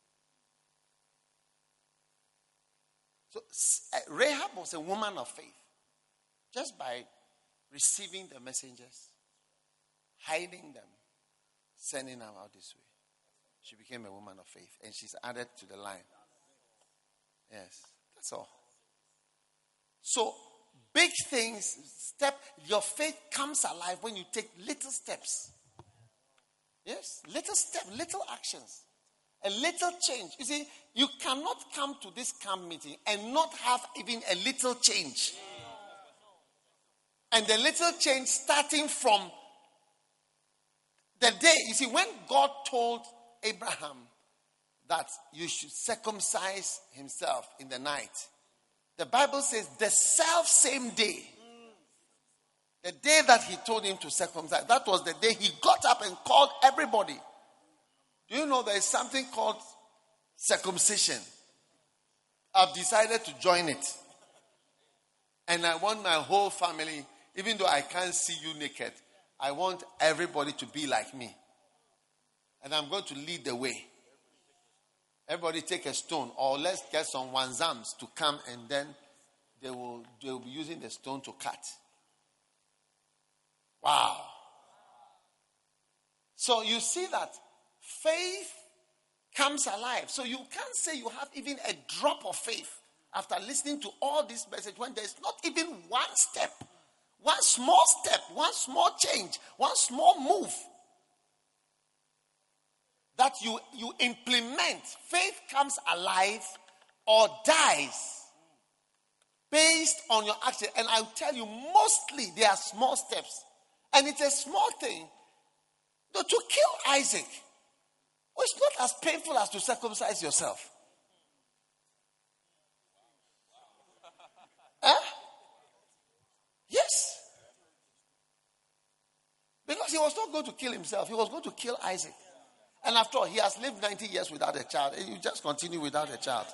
So Rahab was a woman of faith, just by receiving the messengers, hiding them, sending them out this way. She became a woman of faith, and she's added to the line. Yes. That's all. So, big things, your faith comes alive when you take little steps. Yes, little steps, little actions, a little change. You see, you cannot come to this camp meeting and not have even a little change. And the little change starting from the day, you see, when God told Abraham that you should circumcise himself in the night. The Bible says the self-same day, the day that he told him to circumcise, that was the day he got up and called everybody. Do you know there is something called circumcision? I've decided to join it. And I want my whole family Even though I can't see you naked, I want everybody to be like me. And I'm going to lead the way. Everybody take a stone, or let's get some wanzams to come, and then they will be using the stone to cut. Wow. So you see that faith comes alive. So you can't say you have even a drop of faith after listening to all this message when there's not even one step, one small step, one small change, one small move that you implement. Faith comes alive or dies based on your action. And I'll tell you, mostly they are small steps. And it's a small thing. To kill Isaac, it's not as painful as to circumcise yourself. Huh? Yes. Because he was not going to kill himself. He was going to kill Isaac. And after all, he has lived 90 years without a child. And you just continue without a child.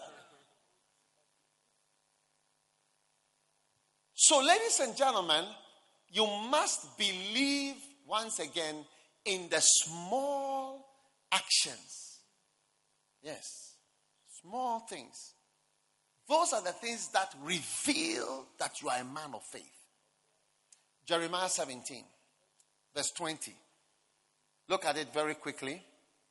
So, ladies and gentlemen, you must believe once again in the small actions. Yes. Small things. Those are the things that reveal that you are a man of faith. Jeremiah 17, verse 20. Look at it very quickly.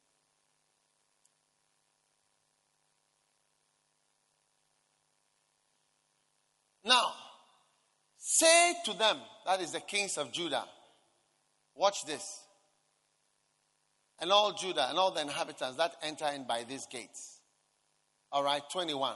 Now, say to them, that is the kings of Judah, watch this, and all Judah and all the inhabitants that enter in by these gates. All right, 21.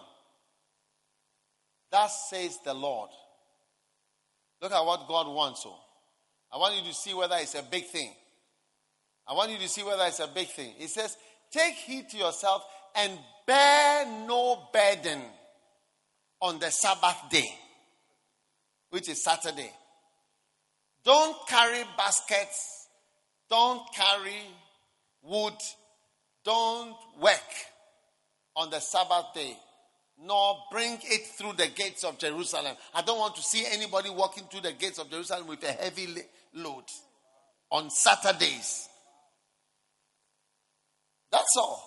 Thus says the Lord. Look at what God wants. So, I want you to see whether it's a big thing. I want you to see whether it's a big thing. It says, take heed to yourself and bear no burden on the Sabbath day, which is Saturday. Don't carry baskets. Don't carry wood. Don't work on the Sabbath day, nor bring it through the gates of Jerusalem. I don't want to see anybody walking through the gates of Jerusalem with a heavy load on Saturdays. That's all.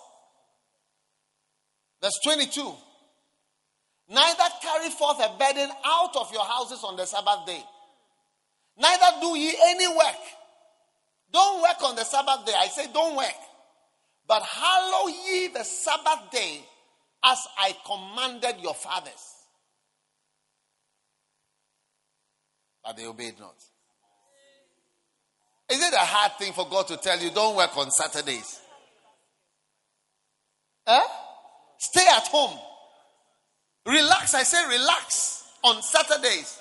Verse 22. Neither carry forth a burden out of your houses on the Sabbath day. Neither do ye any work. Don't work on the Sabbath day. I say don't work. But hallow ye the Sabbath day as I commanded your fathers. But they obeyed not. Is it a hard thing for God to tell you don't work on Saturdays? Stay at home. Relax. I say relax on Saturdays.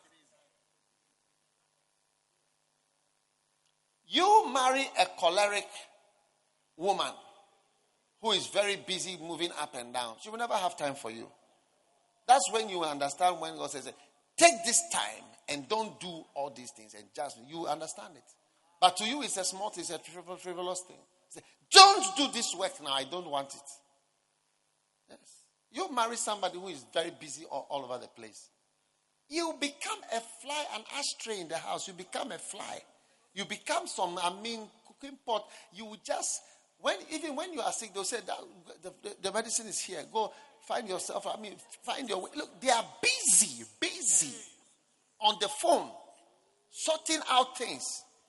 You marry a choleric woman who is very busy moving up and down. She will never have time for you. That's when you understand when God says, take this time and don't do all these things. And just, you understand it. But to you, it's a small, it's a frivolous thing. Say, don't do this work now. I don't want it. Yes. You marry somebody who is very busy all over the place. You become a fly, an ashtray in the house. You become a fly. You become cooking pot. You will just, even when you are sick, they'll say, the medicine is here. Go find yourself, find your way. Look, they are busy on the phone, sorting out things.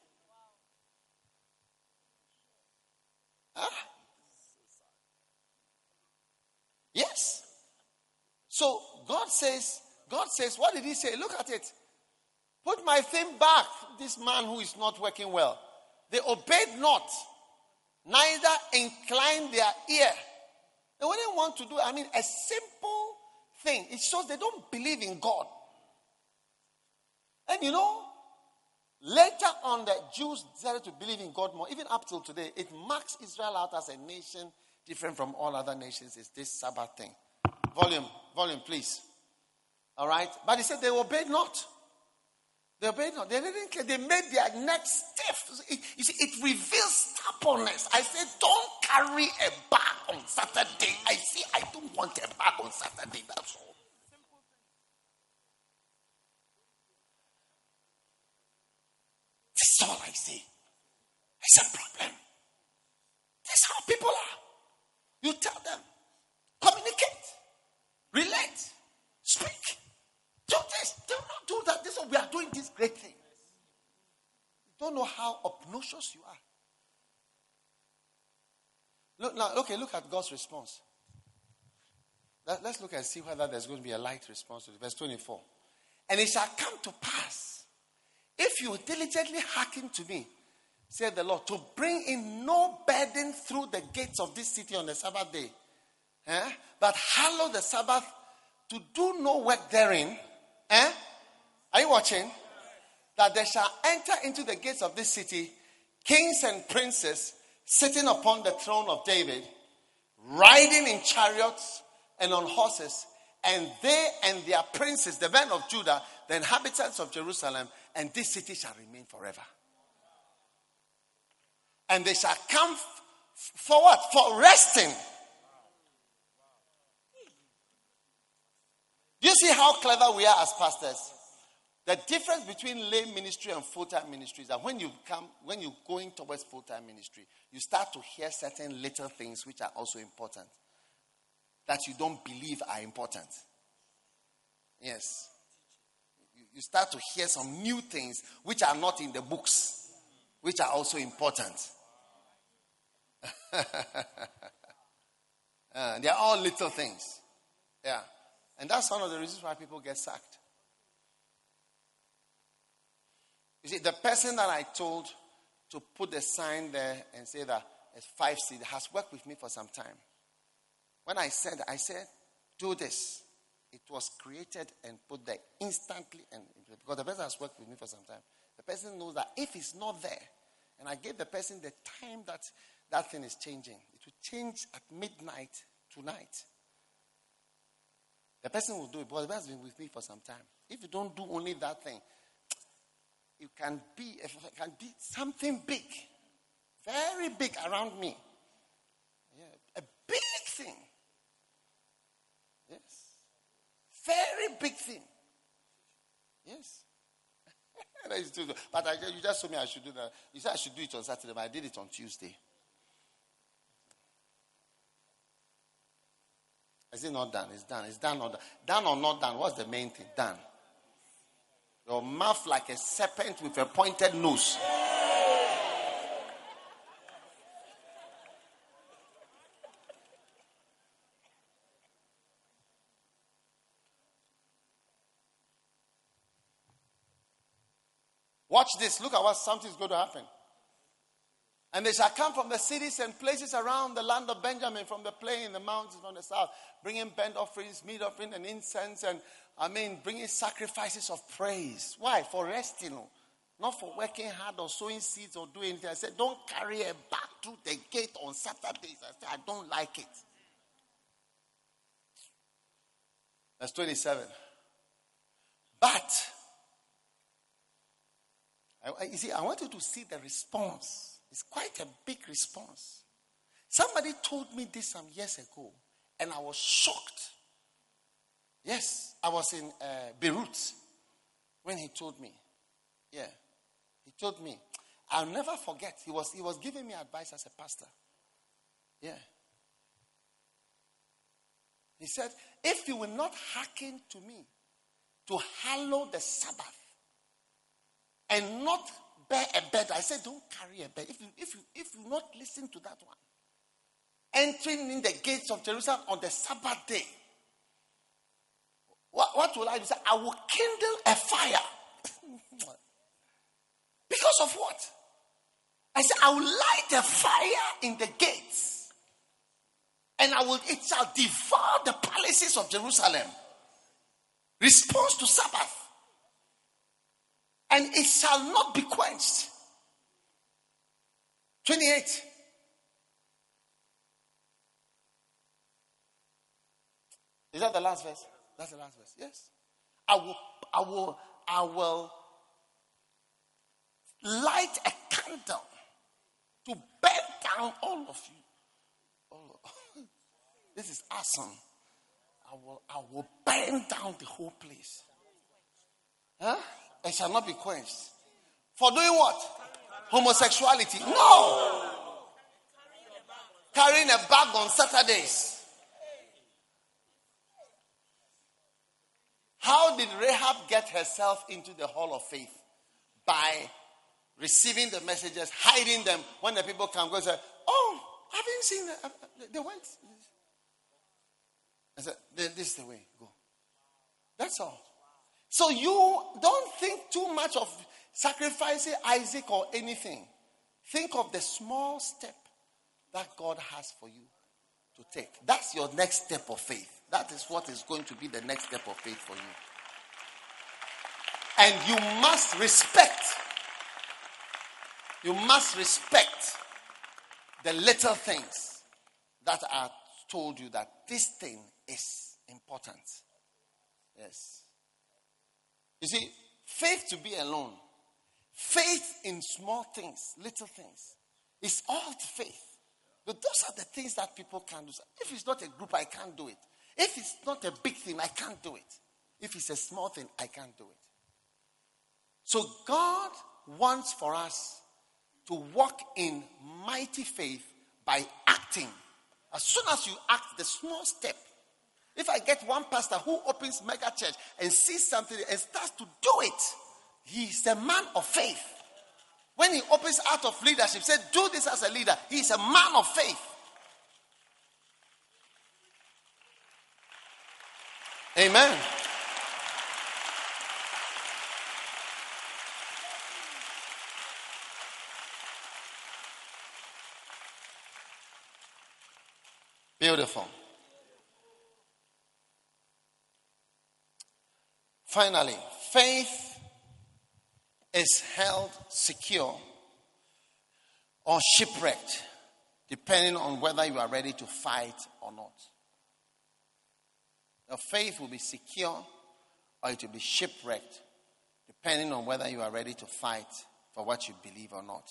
Yes. So God says, what did he say? Look at it. Put my thing back. This man who is not working well. They obeyed not, neither inclined their ear. They wouldn't want to do, a simple thing. It shows they don't believe in God. And later on the Jews decided to believe in God more. Even up till today, it marks Israel out as a nation different from all other nations. Is this Sabbath thing. Volume, please. All right. But he said they obeyed not. They obeyed not. They didn't care. They made their neck stiff. You see, it reveals stubbornness. I said, don't carry a bag on Saturday. I don't want a bag on Saturday. That's all. That's all I say. It's a problem. That's how people are. You tell them, communicate, relate, speak, do this, do not do that. This is what we are doing this great thing. You don't know how obnoxious you are. Look now, okay, look at God's response. Let's look and see whether there's going to be a light response to it. Verse 24. And it shall come to pass, if you diligently hearken to me, said the Lord, to bring in no burden through the gates of this city on the Sabbath day, but hallow the Sabbath, to do no work therein. Are you watching? That they shall enter into the gates of this city kings and princes sitting upon the throne of David, riding in chariots and on horses, and they and their princes, the men of Judah, the inhabitants of Jerusalem, and this city shall remain forever. And they shall come for what? For resting. Do you see how clever we are as pastors? The difference between lay ministry and full-time ministry is that when you're going towards full-time ministry, you start to hear certain little things which are also important, that you don't believe are important. Yes. You start to hear some new things which are not in the books, which are also important. They are all little things. Yeah. And that's one of the reasons why people get sacked. You see, the person that I told to put the sign there and say that it's 5 seed has worked with me for some time. When I said, do this. It was created and put there instantly. And because the person has worked with me for some time. The person knows that if it's not there, and I gave the person the time that thing is changing. It will change at midnight tonight. The person will do it, but the person has been with me for some time. If you don't do only that thing, it can be something big, very big around me. Yeah, a big thing. Yes. Very big thing. Yes. But you just told me I should do that. You said I should do it on Saturday, but I did it on Tuesday. Is it not done? It's done. It's done or done. Done or not done? What's the main thing? Done. Your mouth like a serpent with a pointed nose. Watch this. Look at what something's going to happen. And they shall come from the cities and places around the land of Benjamin, from the plain, the mountains from the south, bringing burnt offerings, meat offering, and incense, and bringing sacrifices of praise. Why? For resting, not for working hard or sowing seeds or doing anything. I said, don't carry a bag through the gate on Saturdays. I said, I don't like it. Verse 27. But, you see, I want you to see the response. It's quite a big response. Somebody told me this some years ago, and I was shocked. Yes, I was in Beirut when he told me. Yeah, he told me. I'll never forget. He was giving me advice as a pastor. Yeah. He said, if you will not hearken to me to hallow the Sabbath and not bear a bed, I said, don't carry a bed. If you not listen to that one, entering in the gates of Jerusalem on the Sabbath day, what will I do? I will kindle a fire. Because of what? I said, I will light a fire in the gates, and it shall devour the palaces of Jerusalem. Response to Sabbath. And it shall not be quenched. 28. Is that the last verse? That's the last verse. Yes. I will light a candle to burn down all of you. This is awesome. I will burn down the whole place. Huh? It shall not be quenched. For doing what? homosexuality. No. Carrying a bag on Saturdays. How did Rahab get herself into the hall of faith? By receiving the messages, hiding them. When the people come, go and say, oh, I haven't seen them. They went. I said, this is the way. Go. That's all. So you don't think too much of sacrificing Isaac or anything. Think of the small step that God has for you to take. That's your next step of faith. That is what is going to be the next step of faith for you. And you must respect. You must respect the little things that are told you that this thing is important. Yes. You see, faith to be alone, faith in small things, little things, is all faith. But those are the things that people can't do. If it's not a group, I can't do it. If it's not a big thing, I can't do it. If it's a small thing, I can't do it. So God wants for us to walk in mighty faith by acting. As soon as you act the small step, if I get one pastor who opens mega church and sees something and starts to do it, he's a man of faith. When he opens out of leadership, said, do this as a leader, he's a man of faith. Amen. Beautiful. Finally, faith is held secure or shipwrecked, depending on whether you are ready to fight or not. Your faith will be secure or it will be shipwrecked, depending on whether you are ready to fight for what you believe or not.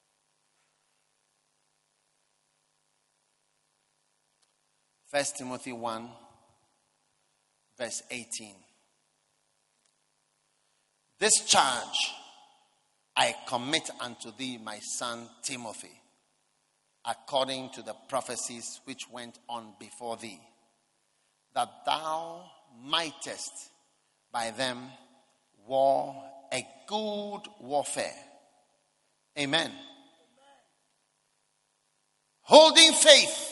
1 Timothy 1, verse 18. This charge I commit unto thee, my son Timothy, according to the prophecies which went on before thee, that thou mightest by them war a good warfare. Amen. Holding faith.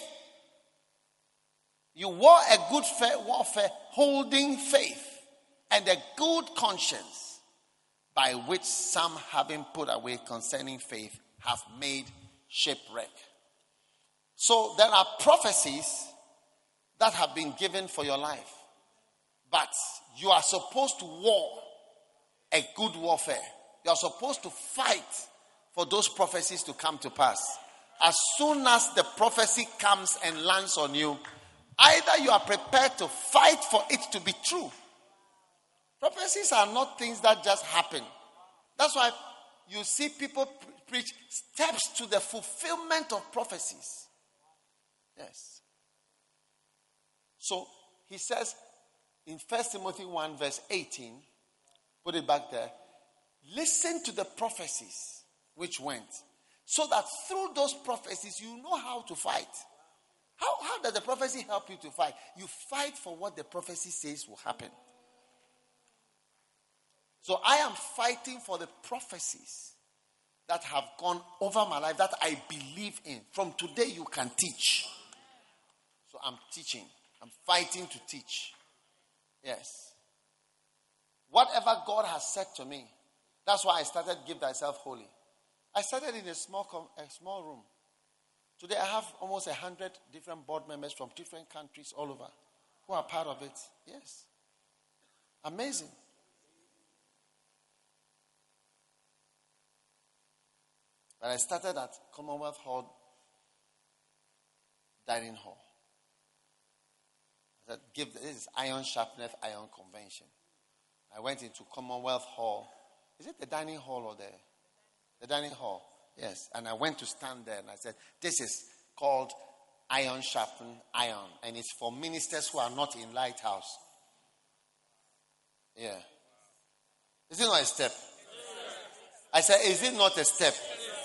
You war a good warfare, holding faith and a good conscience, by which some, having put away concerning faith, have made shipwreck. So there are prophecies that have been given for your life, but you are supposed to war a good warfare. You are supposed to fight for those prophecies to come to pass. As soon as the prophecy comes and lands on you, either you are prepared to fight for it to be true. Prophecies are not things that just happen. That's why you see people preach steps to the fulfillment of prophecies. Yes. So he says in 1 Timothy 1 verse 18, put it back there, listen to the prophecies which went, so that through those prophecies you know how to fight. How does the prophecy help you to fight? You fight for what the prophecy says will happen. So I am fighting for the prophecies that have gone over my life that I believe in. From today you can teach. So I'm teaching. I'm fighting to teach. Yes. Whatever God has said to me, that's why I started Give Thyself Holy. I started in a small room. Today I have almost 100 different board members from different countries all over who are part of it. Yes. Amazing. But I started at Commonwealth Hall, Dining Hall. I said, this is Iron Sharpeneth Iron Convention. I went into Commonwealth Hall. Is it the dining hall or the dining hall? Yes. And I went to stand there and I said, this is called Iron Sharpen Iron. And it's for ministers who are not in Lighthouse. Yeah. Is it not a step? I said, is it not a step?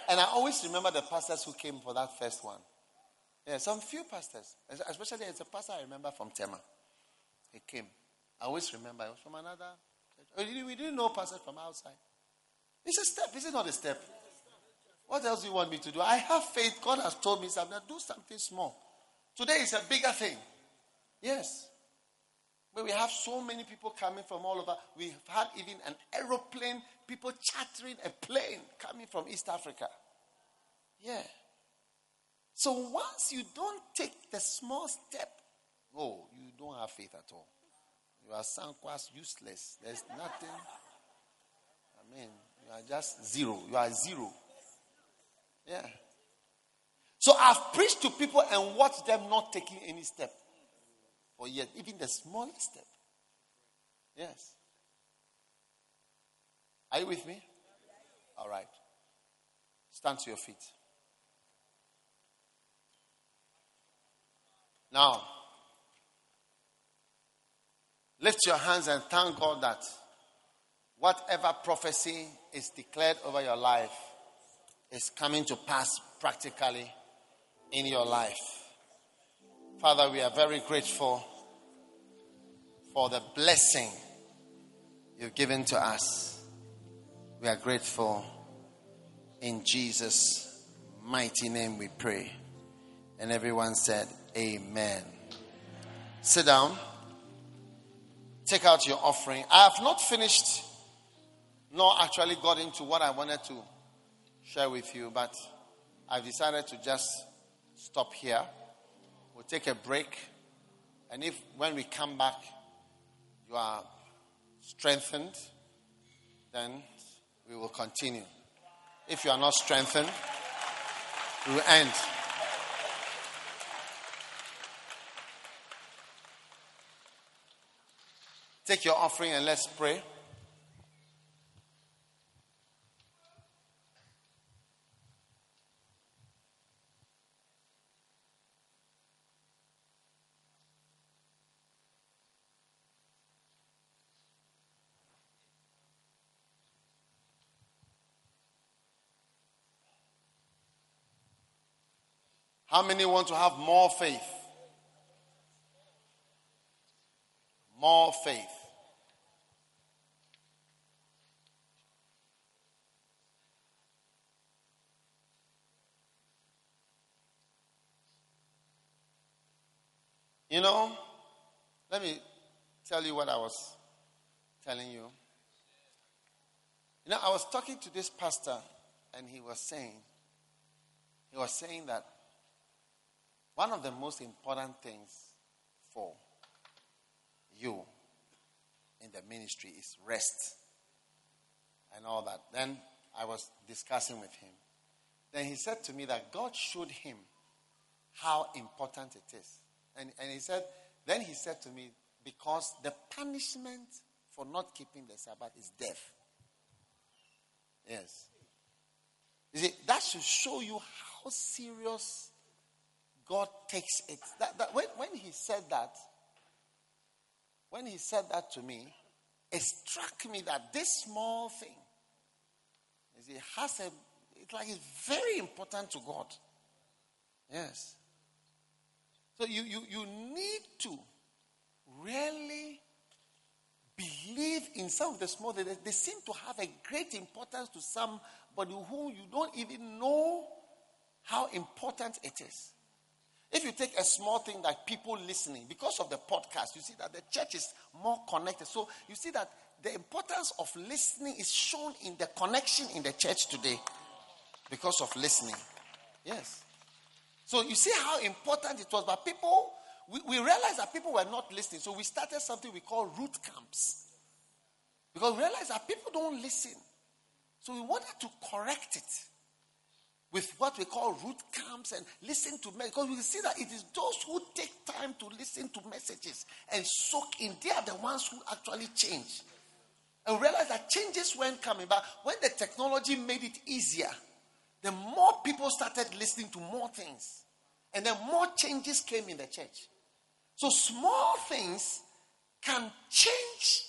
And I always remember the pastors who came for that first one. Yeah, some few pastors, especially as a pastor I remember from Tema. He came. I always remember it was from another church. We didn't know pastors from outside. It's a step, is it not a step? What else do you want me to do? I have faith. God has told me something. Do something small. Today is a bigger thing. Yes. But we have so many people coming from all over. We've had even an aeroplane, people chartering a plane coming from East Africa. Yeah. So once you don't take the small step, oh, you don't have faith at all. You are quite useless. There's nothing. I mean, you are just zero. You are zero. Yeah. So I've preached to people and watched them not taking any step. Or yet, even the smallest step. Yes. Are you with me? All right. Stand to your feet. Now, lift your hands and thank God that whatever prophecy is declared over your life is coming to pass practically in your life. Father, we are very grateful for the blessing you've given to us. We are grateful. In Jesus' mighty name we pray. And everyone said, Amen. Sit down. Take out your offering. I have not finished, nor actually got into what I wanted to share with you, but I've decided to just stop here. We'll take a break. And if when we come back, you are strengthened, then we will continue. If you are not strengthened, we will end. Take your offering and let's pray. How many want to have more faith? More faith. You know, let me tell you what I was telling you. You know, I was talking to this pastor and he was saying that one of the most important things for you in the ministry is rest and all that. Then I was discussing with him. Then he said to me that God showed him how important it is. And he said to me, because the punishment for not keeping the Sabbath is death. Yes. You see, that should show you how serious God takes it. When he said that to me, it struck me that this small thing, you see, it's very important to God. Yes. So you need to really believe in some of the small things. They seem to have a great importance to somebody who you don't even know how important it is. If you take a small thing like people listening, because of the podcast, you see that the church is more connected. So you see that the importance of listening is shown in the connection in the church today because of listening. Yes. So you see how important it was. But people, we realized that people were not listening. So we started something we call root camps. Because we realized that people don't listen. So we wanted to correct it with what we call root camps and listen to messages. Because we see that it is those who take time to listen to messages and soak in. They are the ones who actually change. And we realized that changes weren't coming. But when the technology made it easier, the more people started listening to more things. And then more changes came in the church. So small things can change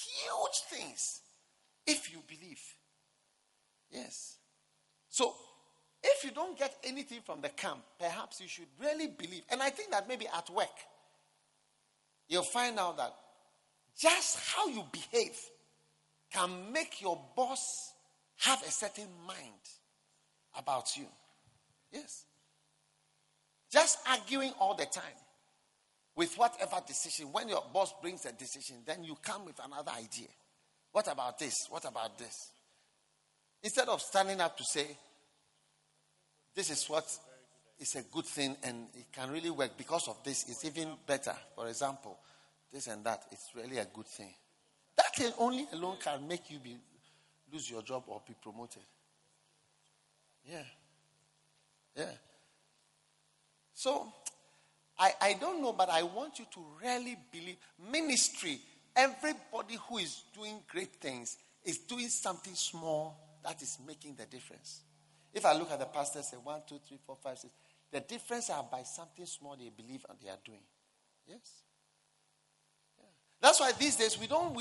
huge things if you believe. Yes. So if you don't get anything from the camp, perhaps you should really believe. And I think that maybe at work, you'll find out that just how you behave can make your boss have a certain mind about you. Yes. Just arguing all the time with whatever decision. When your boss brings a decision, then you come with another idea. What about this? What about this? Instead of standing up to say, this is what is a good thing and it can really work because of this, it's even better. For example, this and that, it's really a good thing. That thing only alone can make you lose your job or be promoted. Yeah. Yeah. So, I don't know, but I want you to really believe ministry. Everybody who is doing great things is doing something small that is making the difference. If I look at the pastors, say 1, 2, 3, 4, 5, 6, the difference are by something small they believe and they are doing. Yes. Yeah. That's why these days we don't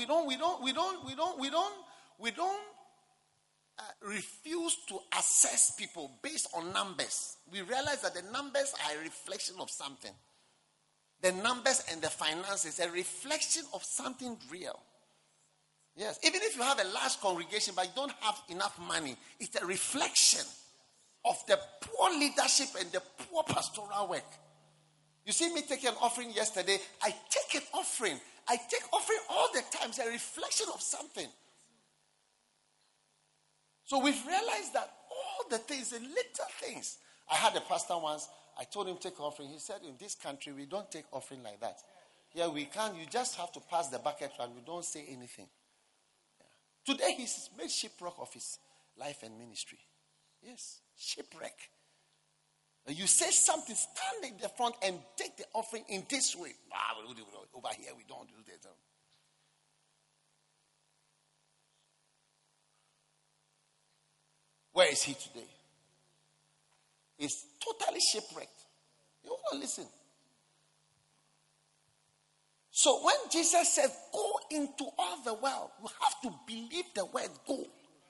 refuse to assess people based on numbers. We realize that the numbers are a reflection of something. The numbers and the finances are a reflection of something real. Yes. Even if you have a large congregation but you don't have enough money, it's a reflection of the poor leadership and the poor pastoral work. You see me taking an offering yesterday. I take an offering. I take offering all the time. It's a reflection of something. So we've realized that all the things, the little things. I had a pastor once. I told him take offering. He said, in this country, we don't take offering like that. Here we can. You just have to pass the bucket and we don't say anything. Yeah. Today, he's made shipwreck of his life and ministry. Yes, shipwreck. You say something, stand in the front and take the offering in this way. Over here, we don't do that. Where is he today? He's totally shipwrecked. You want to listen. So when Jesus said, go into all the world, you have to believe the word go.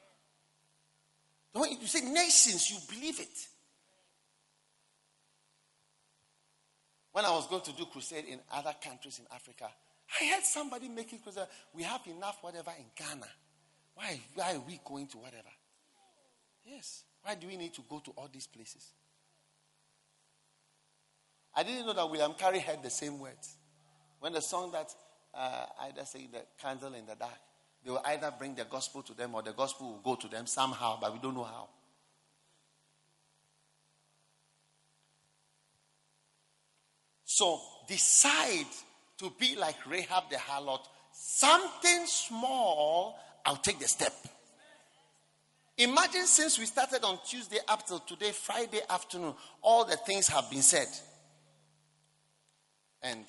When you say nations, you believe it. When I was going to do crusade in other countries in Africa, I heard somebody making crusade. We have enough whatever in Ghana. Why are we going to whatever? Yes. Why do we need to go to all these places? I didn't know that William Carey heard the same words. When the song that either say the candle in the dark, they will either bring the gospel to them or the gospel will go to them somehow, but we don't know how. So decide to be like Rahab the harlot. Something small, I'll take the step. Imagine since we started on Tuesday up till today, Friday afternoon, all the things have been said. And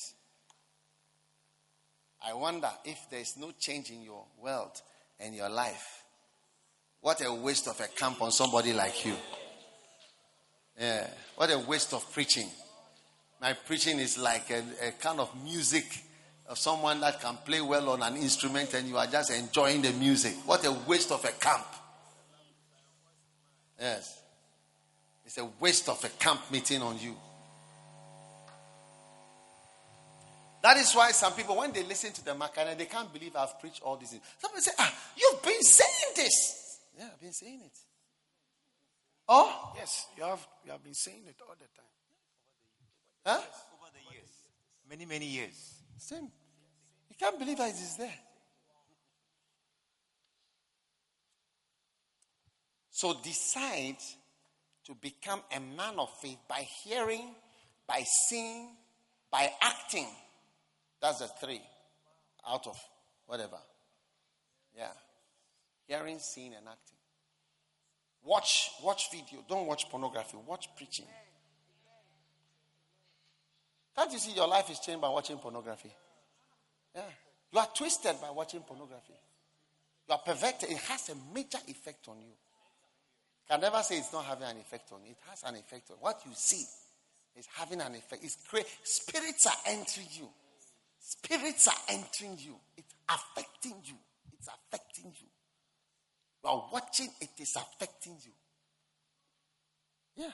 I wonder if there's no change in your world and your life. What a waste of a camp on somebody like you. Yeah. What a waste of preaching. My preaching is like a kind of music of someone that can play well on an instrument and you are just enjoying the music. What a waste of a camp. Yes. It's a waste of a camp meeting on you. That is why some people, when they listen to the Macarena, they can't believe I've preached all these things. Somebody say, you've been saying this. Yeah, I've been saying it. Oh? Yes, you have been saying it all the time. Huh? Over the years. Many, many years. Same. You can't believe that it is there. So decide to become a man of faith by hearing, by seeing, by acting. That's the 3 out of whatever. Yeah. Hearing, seeing, and acting. Watch video. Don't watch pornography. Watch preaching. Can't you see your life is changed by watching pornography? Yeah. You are twisted by watching pornography. You are perverted. It has a major effect on you. Can never say it's not having an effect on you. It has an effect on you. What you see is having an effect. Spirits are entering you. Spirits are entering you. It's affecting you. It's affecting you. You are watching, it is affecting you. Yeah.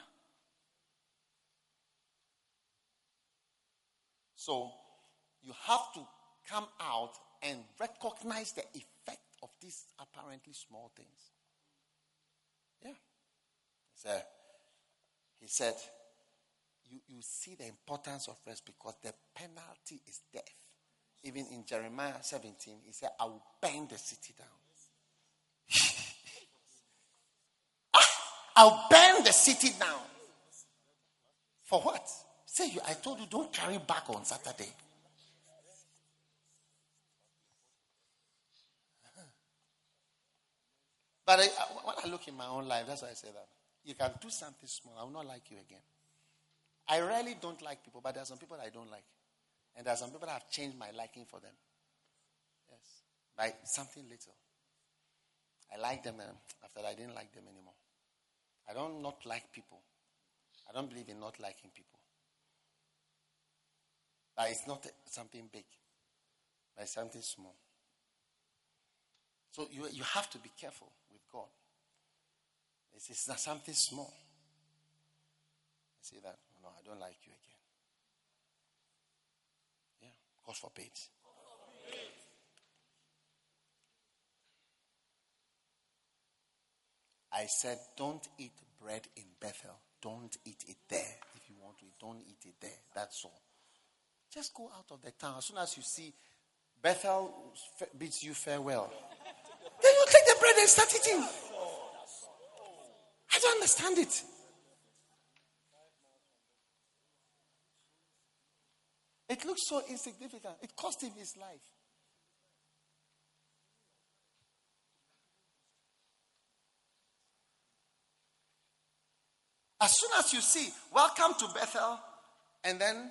So you have to come out and recognize the effect of these apparently small things. Yeah. He said, you see the importance of rest because the penalty is death. Even in Jeremiah 17, he said, I will burn the city down. I'll burn the city down. For what? Say, I told you, don't carry back on Saturday. But when I look in my own life, that's why I say that. You can do something small, I will not like you again. I rarely don't like people, but there are some people I don't like. And there are some people that have changed my liking for them. Yes. By something little. I like them, and after that, I didn't like them anymore. I don't not like people. I don't believe in not liking people. But it's not something big. But it's something small. So you have to be careful with God. It's not something small. I say that, no, I don't like you again. Yeah, God forbid. I said, don't eat bread in Bethel. Don't eat it there. If you want to eat, don't eat it there. That's all. Just go out of the town. As soon as you see Bethel bids you farewell, then you take the bread and start eating. I don't understand it. It looks so insignificant. It cost him his life. As soon as you see, welcome to Bethel, and then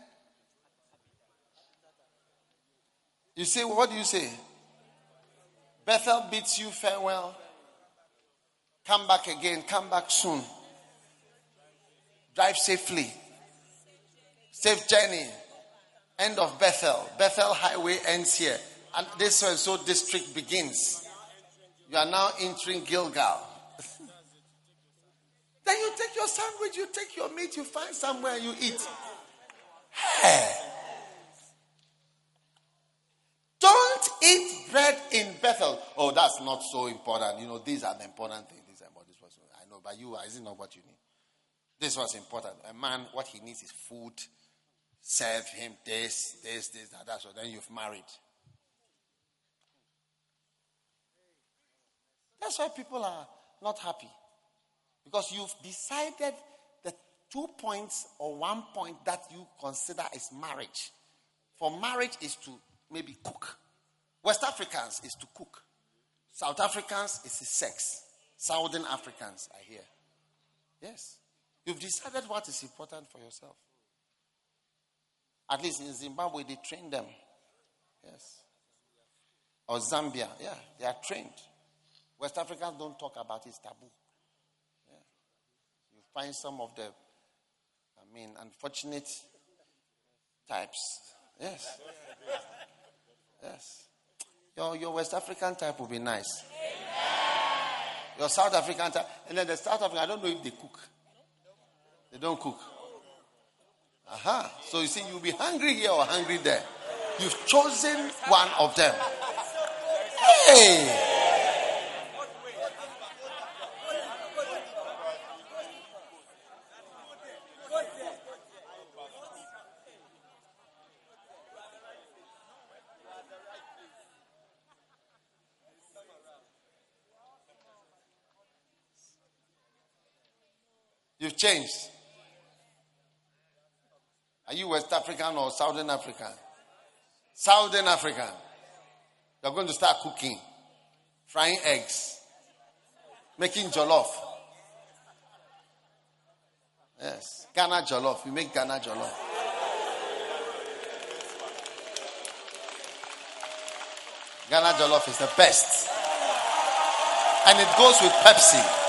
you say, what do you say? Bethel bids you farewell. Come back again. Come back soon. Drive safely. Safe journey. End of Bethel. Bethel Highway ends here. And this so district begins. You are now entering Gilgal. Then you take your sandwich, you take your meat, you find somewhere you eat. Hey. Don't eat bread in Bethel. Oh, that's not so important. You know, these are the important things. This was, I know, but you, is it not what you need? This was important. A man, what he needs is food. Serve him this, that. So then you've married. That's why people are not happy. Because you've decided the 2 points or 1 point that you consider is marriage. For marriage is to maybe cook. West Africans is to cook. South Africans is sex. Southern Africans, I hear. Yes. You've decided what is important for yourself. At least in Zimbabwe, they train them. Yes. Or Zambia. Yeah, they are trained. West Africans don't talk about it. It's taboo. Yeah. You find some of the, unfortunate types. Yes. Yes. Your West African type will be nice. Your South African type. And then the South African, I don't know if they cook. They don't cook. Aha. So you see, you'll be hungry here or hungry there. You've chosen one of them. Hey! You've changed. Are you West African or Southern African? Southern African. You're going to start cooking, frying eggs, making jollof. Yes, Ghana jollof. You make Ghana jollof. Ghana jollof is the best. And it goes with Pepsi.